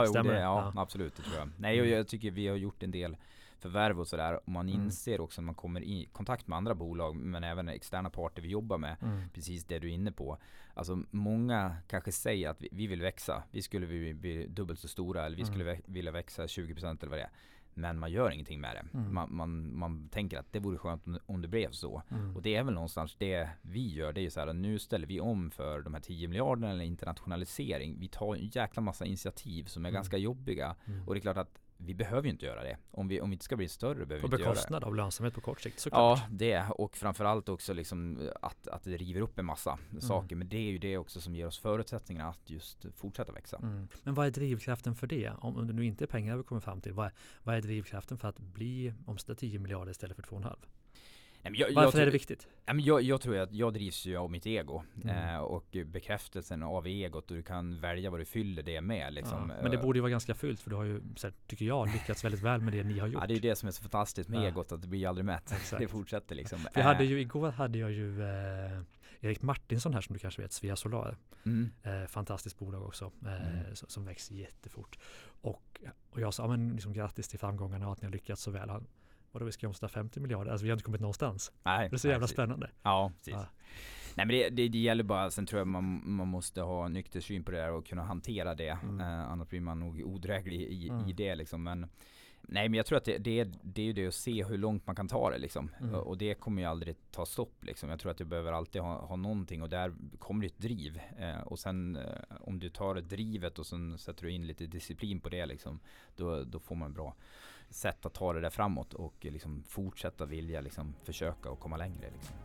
Ja, absolut, det tror jag. Nej, och jag tycker vi har gjort en del förvärv och sådär. Och man inser också när man kommer i kontakt med andra bolag, men även externa parter vi jobbar med, precis det du är inne på. Alltså många kanske säger att vi vill växa. Vi skulle bli dubbelt så stora, eller vi skulle vilja växa 20% eller vad det är. Men man gör ingenting med det. Man tänker att det vore skönt om det blev så. Och det är väl någonstans det vi gör. Det är ju så här att nu ställer vi om för de här 10 miljarderna eller internationalisering. Vi tar en jäkla massa initiativ som är ganska jobbiga. Och det är klart att vi behöver ju inte göra det. Om vi inte ska bli större behöver vi inte göra det. På bekostnad av lönsamhet på kort sikt, såklart. Ja, det. Och framförallt också liksom att det river upp en massa saker. Men det är ju det också som ger oss förutsättningar att just fortsätta växa. Men vad är drivkraften för det? Om det nu inte är pengar vi kommer fram till, vad är drivkraften för att bli omsätta 10 miljarder istället för 2,5? Varför är det viktigt? Jag tror att jag drivs ju av mitt ego och bekräftelsen av egot, och du kan välja vad du fyller det med. Liksom. Men det borde ju vara ganska fyllt, för du har ju, tycker jag, lyckats väldigt väl med det ni har gjort. Ja, det är ju det som är så fantastiskt med egot, att det blir aldrig mätt. Exakt. Det fortsätter liksom. Igår hade jag ju Erik Martinsson här, som du kanske vet, Svea Solar. Fantastiskt bolag också, som växer jättefort. Och jag sa, men liksom, grattis till framgångarna och att ni har lyckats så väl. Och då ska jag omsätta 50 miljarder. Alltså vi har inte kommit någonstans. Nej, det är så jävla spännande. Ja, precis. Ja. Nej, men det gäller bara, sen tror jag man måste ha nykter syn på det där och kunna hantera det. Annars blir man nog odräglig i det liksom. Men jag tror att det är ju det att se hur långt man kan ta det liksom. Och det kommer ju aldrig ta stopp liksom. Jag tror att du behöver alltid ha någonting, och där kommer det ett driv. Och sen om du tar drivet och sen sätter du in lite disciplin på det liksom, då får man bra sätt att ta det där framåt och liksom fortsätta vilja liksom försöka och komma längre liksom.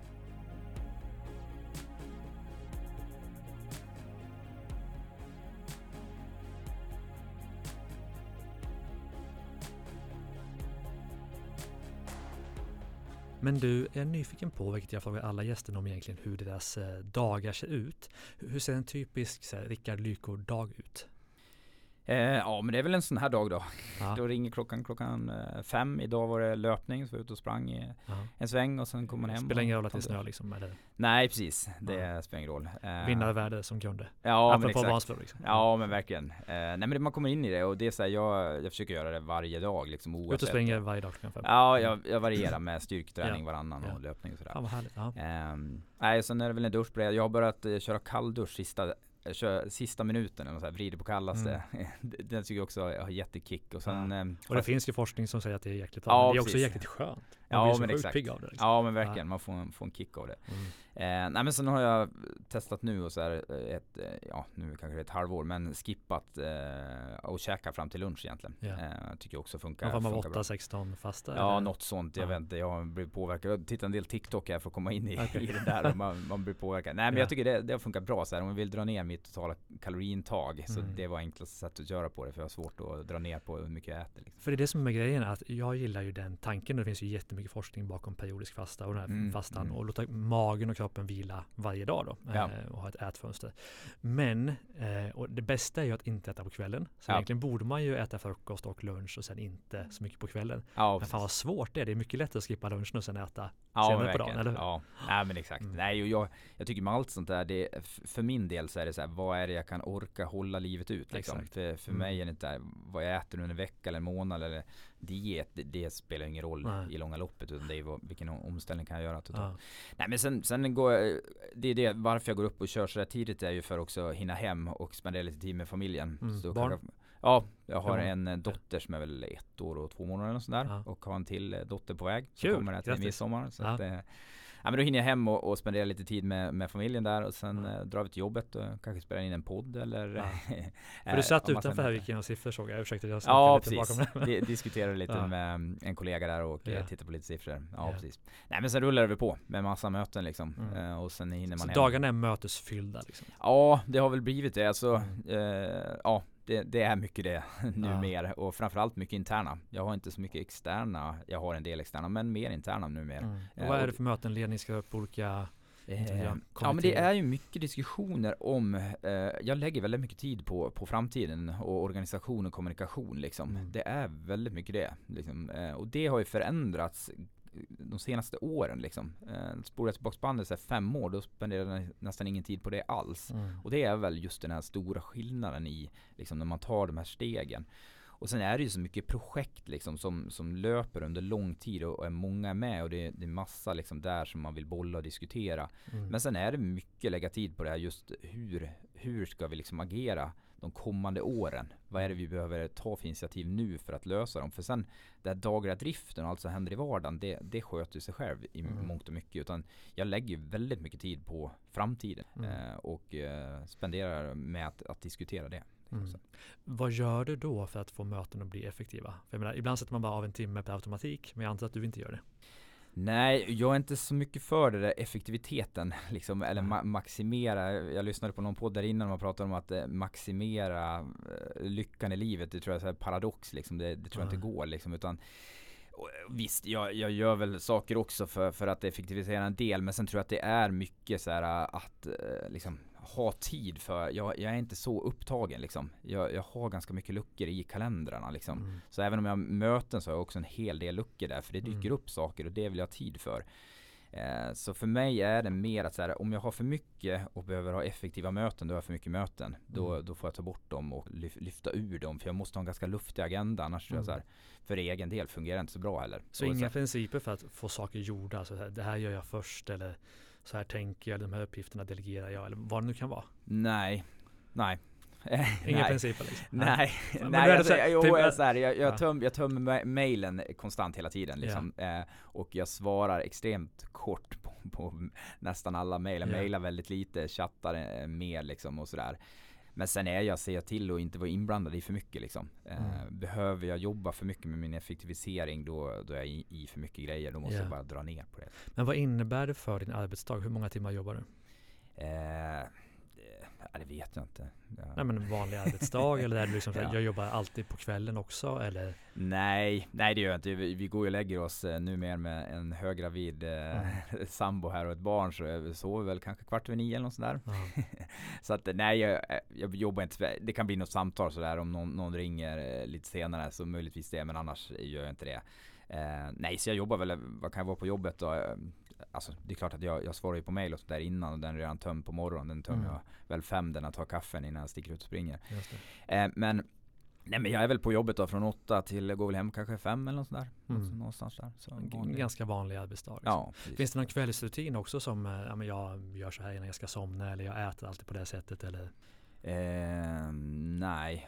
Men du är nyfiken på, vilket jag frågar alla gästerna om egentligen, hur deras dagar ser ut. Hur ser en typisk Rickard Lyko-dag ut? Ja, men det är väl en sån här dag då. Ja. Då ringer klockan 5. Idag var det löpning, så var jag ute och sprang en sväng och sen kom man hem. Spelar ingen roll att det är snö liksom? Eller? Nej, precis. Det spelar ingen roll. Vinnarvärde som kunde. Ja, men apropå exakt. Liksom. Ja, men verkligen. Nej, men man kommer in i det och det är så här, jag försöker göra det varje dag liksom, oavsett. Ut och springer varje dag klockan 5. Ja, jag varierar med styrketräning varannan och löpning och sådär. Ja, vad härligt. Ja. Nej, sen är det väl en dusch på det. Jag har börjat köra kalldusch sista minuten eller så här, vrider på kallaste. Den tycker jag också har jättekick. Och sen, och det finns ju forskning som säger att det är jäkligt bra. Ja, men det är också precis. jäkligt skönt. Ja, men exakt. Pigg av det, liksom. Ja, men verkligen. Man får en kick av det. Nej, men sen har jag testat nu och så här nu kanske det är ett halvår, men skippat och käka fram till lunch egentligen. Tycker jag också funkar. Man får 8-16 fasta? Ja, eller? Något sånt. Jag vet inte. Jag blir påverkad. Jag tittar en del TikTok här för att komma in i det där och man blir påverkad. Nej, men jag tycker det har funkat bra så här. Om jag vill dra ner mitt totala kaloriintag, så det var enklaste sättet att göra på det, för jag har svårt att dra ner på hur mycket jag äter. Liksom. För det är det som är grejen, att jag gillar ju den tanken. Det finns ju jättemycket forskning bakom periodisk fasta och den här fastan och låta magen och kroppen vila varje dag då och ha ett ätfönster. Men och det bästa är ju att inte äta på kvällen. Så egentligen borde man ju äta frukost och lunch och sen inte så mycket på kvällen. Men fan vad svårt det är. Det är mycket lättare att skippa lunchen och sen äta senare på dagen, eller hur? Ja, men exakt. Nej, och jag tycker med allt sånt där, för min del så är det så här, vad är det jag kan orka hålla livet ut liksom. För mig är det inte vad jag äter under en vecka eller en månad eller diet, det spelar ingen roll i långa loppet, utan det är vilken omställning kan jag göra totalt. Nej, men sen går det varför jag går upp och kör så där tidigt är ju för också hinna hem och spendera lite tid med familjen. Så barn? Jag har en dotter som är väl 1 år och 2 månader och sådär, och har en till dotter på väg. Så kommer det till midsommar. Så att, men då hinner jag hem och spendera lite tid med familjen där, och sen drar vi till jobbet och kanske spelar in en podd eller för du satt utanför här vilken siffror såg jag. Försökte jag precis. Diskuterade lite med en kollega där och tittade på lite siffror. Precis. Nej, men sen rullar vi på med massa möten liksom. Och sen hinner man så hem. Dagarna är mötesfyllda liksom. Ja, det har väl blivit det. Alltså, det är mycket det numera, och framförallt mycket interna. Jag har inte så mycket externa. Jag har en del externa, men mer interna numera. Vad är det för möten? Ledningsgrupp, olika men det är ju mycket diskussioner om jag lägger väldigt mycket tid på framtiden och organisation och kommunikation liksom. Det är väldigt mycket det liksom. Och det har ju förändrats de senaste åren liksom. Spolar tillbaka bandet så 5 år, då spenderar jag nästan ingen tid på det alls. Och det är väl just den här stora skillnaden i liksom, när man tar de här stegen. Och sen är det ju så mycket projekt liksom, som löper under lång tid och är många med, och det är massa liksom där som man vill bolla och diskutera. Men sen är det mycket lägga tid på det här, just hur ska vi liksom agera de kommande åren? Vad är det vi behöver ta för initiativ nu för att lösa dem? För sen den dagliga driften och allt som händer i vardagen, det sköter sig själv i mångt och mycket. Utan jag lägger väldigt mycket tid på framtiden och spenderar med att diskutera det. Vad gör du då för att få möten att bli effektiva? För jag menar, ibland sätter man bara av en timme per automatik, men jag antar att du inte gör det. Nej, jag är inte så mycket för det där effektiviteten liksom, eller maximera. Jag lyssnade på någon podd där innan man pratade om att maximera lyckan i livet. Det tror jag är en paradox liksom. Det tror jag inte går liksom, utan visst, jag gör väl saker också för att effektivisera en del, men sen tror jag att det är mycket så här att liksom ha tid för, jag är inte så upptagen liksom. Jag har ganska mycket luckor i kalendrarna liksom. Så även om jag har möten så har jag också en hel del luckor där, för det dyker upp saker och det vill jag ha tid för. Så för mig är det mer att så här, om jag har för mycket och behöver ha effektiva möten, då har jag för mycket möten. Då får jag ta bort dem och lyfta ur dem, för jag måste ha en ganska luftig agenda, annars tror jag så här, för egen del fungerar det inte så bra heller. Så inga principer för att få saker gjorda, så här, det här gör jag först, eller så här tänker jag, de här uppgifterna delegerar jag, eller vad det nu kan vara? Nej. Inga principer liksom. Nej. Jag tömmer mejlen konstant hela tiden liksom. Och jag svarar extremt kort på nästan alla mejl. Jag mejlar väldigt lite, chattar mer liksom och sådär. Men sen ser jag till att inte vara inblandad i för mycket liksom. Behöver jag jobba för mycket med min effektivisering, då är jag i för mycket grejer. Då måste jag bara dra ner på det. Men vad innebär det för din arbetsdag? Hur många timmar jobbar du? Det vet jag inte. Nej, men en vanlig arbetsdag eller är det liksom så här, jag jobbar alltid på kvällen också eller? Nej det gör jag inte. Vi går och lägger oss nu mer med en höggravid sambo här och ett barn, så jag sover väl kanske 8:15 eller något sånt där. Så att nej, jag jobbar inte. Det kan bli något samtal så där om någon ringer lite senare, så möjligtvis det, men annars gör jag inte det. Nej, så jag jobbar väl, vad kan jag vara på jobbet då? Alltså det är klart att jag svarar ju på mejl och så där innan, och den är redan tömd på morgonen. Den tömmer jag väl 5 när jag tar kaffen innan jag sticker ut och springer. Just det. Men jag är väl på jobbet då från 8 till går väl hem kanske 5 eller något sånt där. Någonstans där. Så en ganska vanlig arbetsdag. Liksom. Ja, finns det någon kvällsrutin också som jag gör så här innan jag ska somna, eller jag äter alltid på det sättet eller? Nej.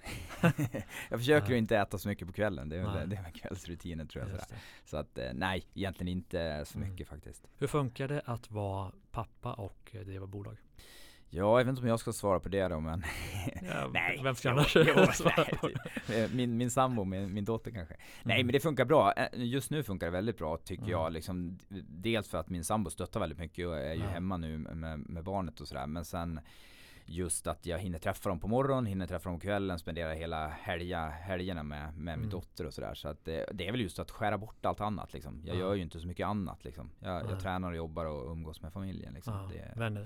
Jag försöker ju inte äta så mycket på kvällen. Det är kvällsrutinen tror jag. Så att nej, egentligen inte så mycket faktiskt. Hur funkar det att vara pappa och driva bolag? Ja, jag vet inte om jag ska svara på det då, men nej. Vem ska annars min sambo, min dotter kanske. Nej, men det funkar bra. Just nu funkar det väldigt bra tycker jag. Liksom, dels för att min sambo stöttar väldigt mycket och är ju hemma nu med barnet och sådär. Men sen just att jag hinner träffa dem på morgonen, hinner träffa dem på kvällen, spendera hela helgerna med min dotter och sådär. Så att det är väl just att skära bort allt annat liksom. Jag gör ju inte så mycket annat liksom. Jag tränar och jobbar och umgås med familjen liksom. Vänner?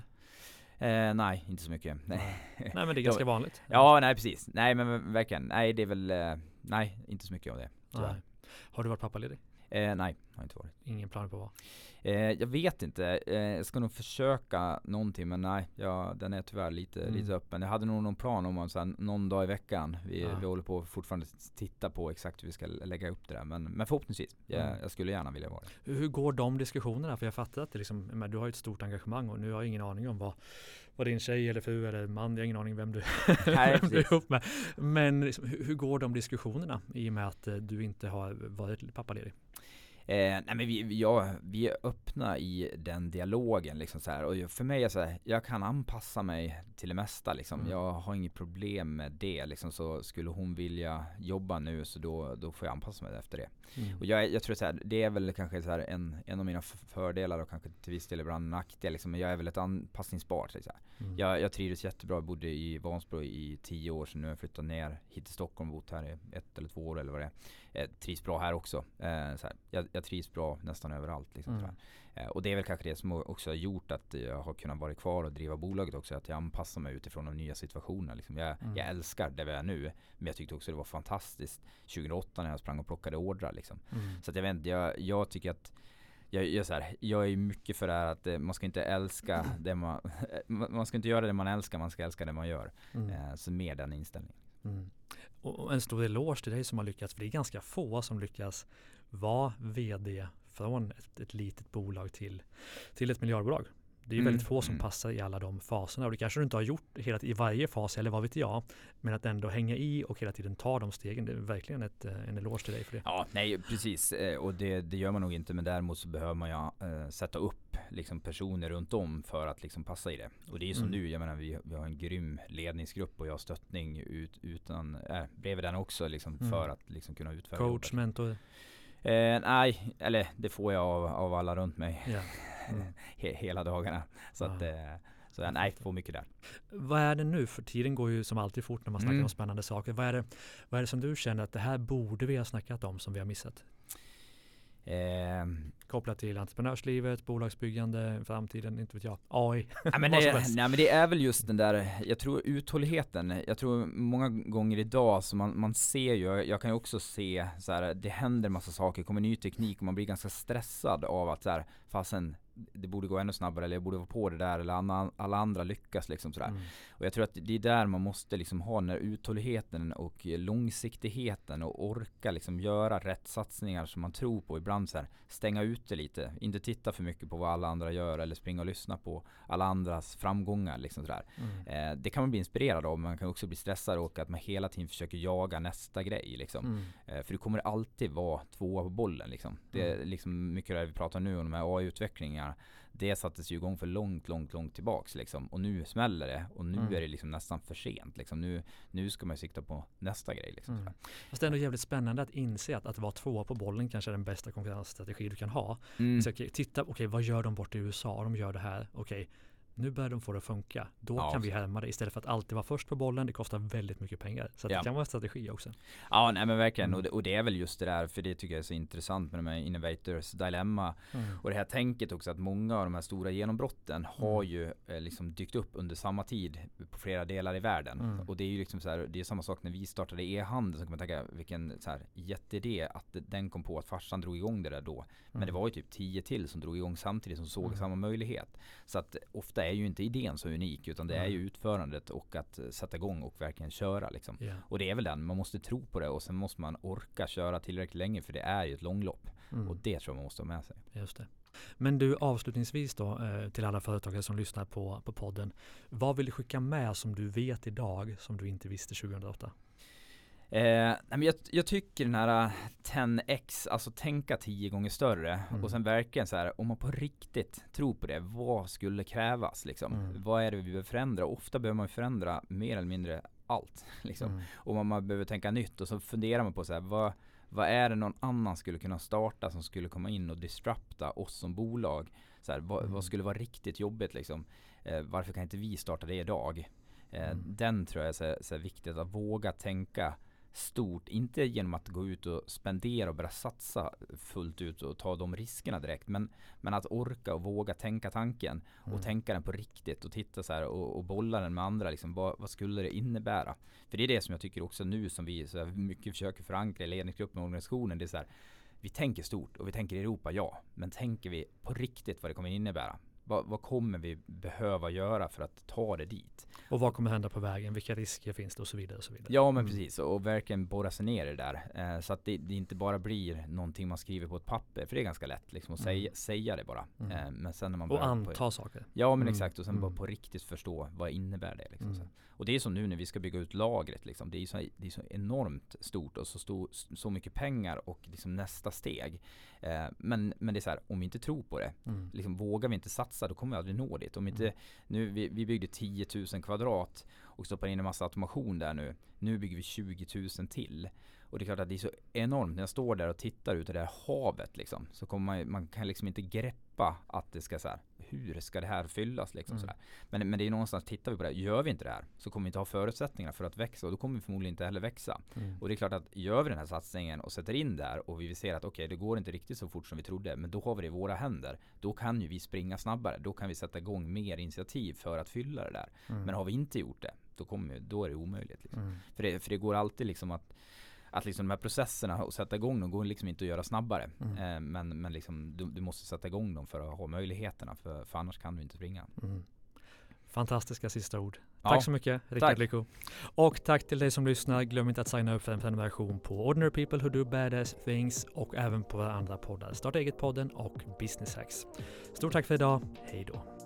Nej, inte så mycket. Nej, men det är ganska vanligt. Ja, nej precis. Nej, men verkligen. Nej, det är väl nej, inte så mycket av det. Har du varit pappaledig? Nej, har inte varit. Ingen plan på vad? Jag vet inte. Jag ska nog försöka någonting, men nej, den är tyvärr lite öppen. Jag hade nog någon plan om att någon dag i veckan. Vi håller på fortfarande titta på exakt hur vi ska lägga upp det där. Men förhoppningsvis. Jag skulle gärna vilja vara det. Hur går de diskussionerna? För jag fattar att det liksom, du har ju ett stort engagemang och nu har jag ingen aning om vad din tjej eller fru eller man, jag har ingen aning vem du är ihop med. Men liksom, hur går de diskussionerna i och med att du inte har varit pappaledig? Nej, men vi är öppna i den dialogen liksom så här. Och för mig är så här, jag kan anpassa mig till det mesta liksom. Jag har inget problem med det liksom. Så skulle hon vilja jobba nu, så då får jag anpassa mig efter det. Och jag tror så här, det är väl kanske så här en av mina fördelar och kanske till viss del ibland nackdel liksom. Men jag är väl ett anpassningsbart liksom. Jag trivdes jättebra. Jag bodde i Vansbro i 10 år, så nu har jag flyttat ner hit till Stockholm och bott här i 1 eller 2 år eller vad det är. Jag trivs bra här också. Så här, jag trivs bra nästan överallt liksom, och det är väl kanske det som också har gjort att jag har kunnat vara kvar och driva bolaget också, att jag anpassar mig utifrån de nya situationerna liksom. Jag älskar det vi är nu, men jag tyckte också det var fantastiskt 2008 när jag sprang och plockade ordrar liksom. Så att jag vet inte, jag tycker att jag är mycket för det här att man ska inte älska det man ska inte göra det man älskar, man ska älska det man gör. Så mer den inställningen. Och en stor eloge till dig som har lyckats, för det är ganska få som lyckas vara vd från ett litet bolag till ett miljardbolag. Det är väldigt få som passar i alla de faserna, och det kanske du inte har gjort i varje fas, eller vad vet jag, men att ändå hänga i och hela tiden ta de stegen, det är verkligen en eloge till dig för det. Ja, nej precis, och det gör man nog inte, men däremot så behöver man ju sätta upp liksom personer runt om för att liksom passa i det. Och det är ju som nu, jag menar vi har en grym ledningsgrupp och jag har stöttning bredvid den också liksom, för att liksom kunna utföra coach, jobbet. mentor? Nej, eller det får jag av alla runt mig hela dagarna. Så att nej, får mycket där. Vad är det nu? För tiden går ju som alltid fort när man snackar om spännande saker. Vad är det som du känner att det här borde vi ha snackat om som vi har missat? Kopplat till entreprenörslivet, bolagsbyggande, framtiden, inte vet jag, AI. Men det är väl just den där, jag tror uthålligheten. Jag tror många gånger idag så man ser ju, jag kan ju också se så här, det händer massa saker, kommer ny teknik och man blir ganska stressad av att så här, fastän det borde gå ännu snabbare, eller jag borde vara på det där, eller alla andra lyckas liksom sådär. Och jag tror att det är där man måste liksom ha den här uthålligheten och långsiktigheten och orka liksom göra rätt satsningar som man tror på. Ibland så här, stänga ute lite, inte titta för mycket på vad alla andra gör eller springa och lyssna på alla andras framgångar liksom sådär. Det kan man bli inspirerad av, men man kan också bli stressad och att man hela tiden försöker jaga nästa grej liksom. För det kommer alltid vara tvåa på bollen liksom. Det är liksom mycket det vi pratar nu om, de här AI-utvecklingarna. Det sattes ju igång för långt tillbaks liksom. Och nu smäller det. Och nu är det liksom nästan för sent liksom. Nu ska man sikta på nästa grej liksom. Fast det är ändå jävligt spännande att inse att vara tvåa på bollen kanske är den bästa konkurrensstrategi du kan ha. Så titta, vad gör de bort i USA? De gör det här. nu börjar de få det att funka. Då kan vi härma det istället för att alltid vara först på bollen. Det kostar väldigt mycket pengar. Så det kan vara en strategi också. Ja, nej men verkligen. Och det är väl just det där, för det tycker jag är så intressant med de här innovators dilemma. Och det här tänket också att många av de här stora genombrotten har ju liksom dykt upp under samma tid på flera delar i världen. Och det är ju liksom så här, det är samma sak när vi startade e-handel, så kan man tänka vilken så här jätteidé att den kom på att farsan drog igång det där då. Men det var ju typ 10 till som drog igång samtidigt som såg samma möjlighet. Så att ofta är ju inte idén så unik, utan det är ju utförandet och att sätta igång och verkligen köra liksom. Och det är väl den, man måste tro på det och sen måste man orka köra tillräckligt länge, för det är ju ett långlopp. Och det tror jag man måste ha med sig. Just det. Men du, avslutningsvis då till alla företagare som lyssnar på podden. Vad vill du skicka med som du vet idag som du inte visste 2008? Jag tycker den här 10x, alltså tänka 10 gånger större och sen verkligen så här, om man på riktigt tror på det, vad skulle krävas liksom? Vad är det vi behöver förändra? Ofta behöver man förändra mer eller mindre allt liksom. Och man behöver tänka nytt och så funderar man på så här, vad är det någon annan skulle kunna starta som skulle komma in och disrupta oss som bolag? Så här, vad skulle vara riktigt jobbigt liksom? Varför kan inte vi starta det idag? Den tror jag är så viktigt, att våga tänka stort, inte genom att gå ut och spendera och börja satsa fullt ut och ta de riskerna direkt, men att orka och våga tänka tanken och tänka den på riktigt och titta så här och bolla den med andra liksom, vad skulle det innebära? För det är det som jag tycker också nu som vi så här mycket försöker förankra i ledningsgruppen och organisationen, det är så här, vi tänker stort och vi tänker Europa, men tänker vi på riktigt vad det kommer innebära? Vad kommer vi behöva göra för att ta det dit? Och vad kommer hända på vägen? Vilka risker finns det och så vidare och så vidare. Ja, men precis. Och verkligen borra sig ner i det där. Så att det inte bara blir någonting man skriver på ett papper. För det är ganska lätt liksom, att säga det bara. Men sen när man och anta saker. Ja, men exakt. Och sen bara på riktigt förstå vad innebär det. Liksom, så. Och det är som nu när vi ska bygga ut lagret. Liksom. Det är så enormt stort och så mycket pengar och liksom nästa steg. Men det är så här, om vi inte tror på det, liksom, vågar vi inte satsa, då kommer vi aldrig nå dit. Om inte, nu, vi byggde 10 000 kvadrat och stoppar in en massa automation där nu. Nu bygger vi 20 000 till. Och det är klart att det är så enormt. När jag står där och tittar ut i det här havet liksom, så kommer man kan liksom inte greppa att det ska så här, hur ska det här fyllas liksom sådär. Men det är någonstans, tittar vi på det, gör vi inte det här så kommer vi inte ha förutsättningar för att växa, och då kommer vi förmodligen inte heller växa. Och det är klart att gör vi den här satsningen och sätter in där och vi ser att okej, det går inte riktigt så fort som vi trodde, men då har vi det i våra händer. Då kan ju vi springa snabbare, då kan vi sätta igång mer initiativ för att fylla det där. Men har vi inte gjort det, då är det omöjligt liksom. För det går alltid liksom att liksom de här processerna och sätta igång dem går liksom inte att göra snabbare. Men liksom, du måste sätta igång dem för att ha möjligheterna, för annars kan du inte springa. Fantastiska sista ord. Tack så mycket, Rickard Lyko. Och tack till dig som lyssnar. Glöm inte att signa upp för en prenumeration på Ordinary People Who Do Badass Things och även på våra andra poddar. Starta eget-podden och Business Hacks. Stort tack för idag. Hej då.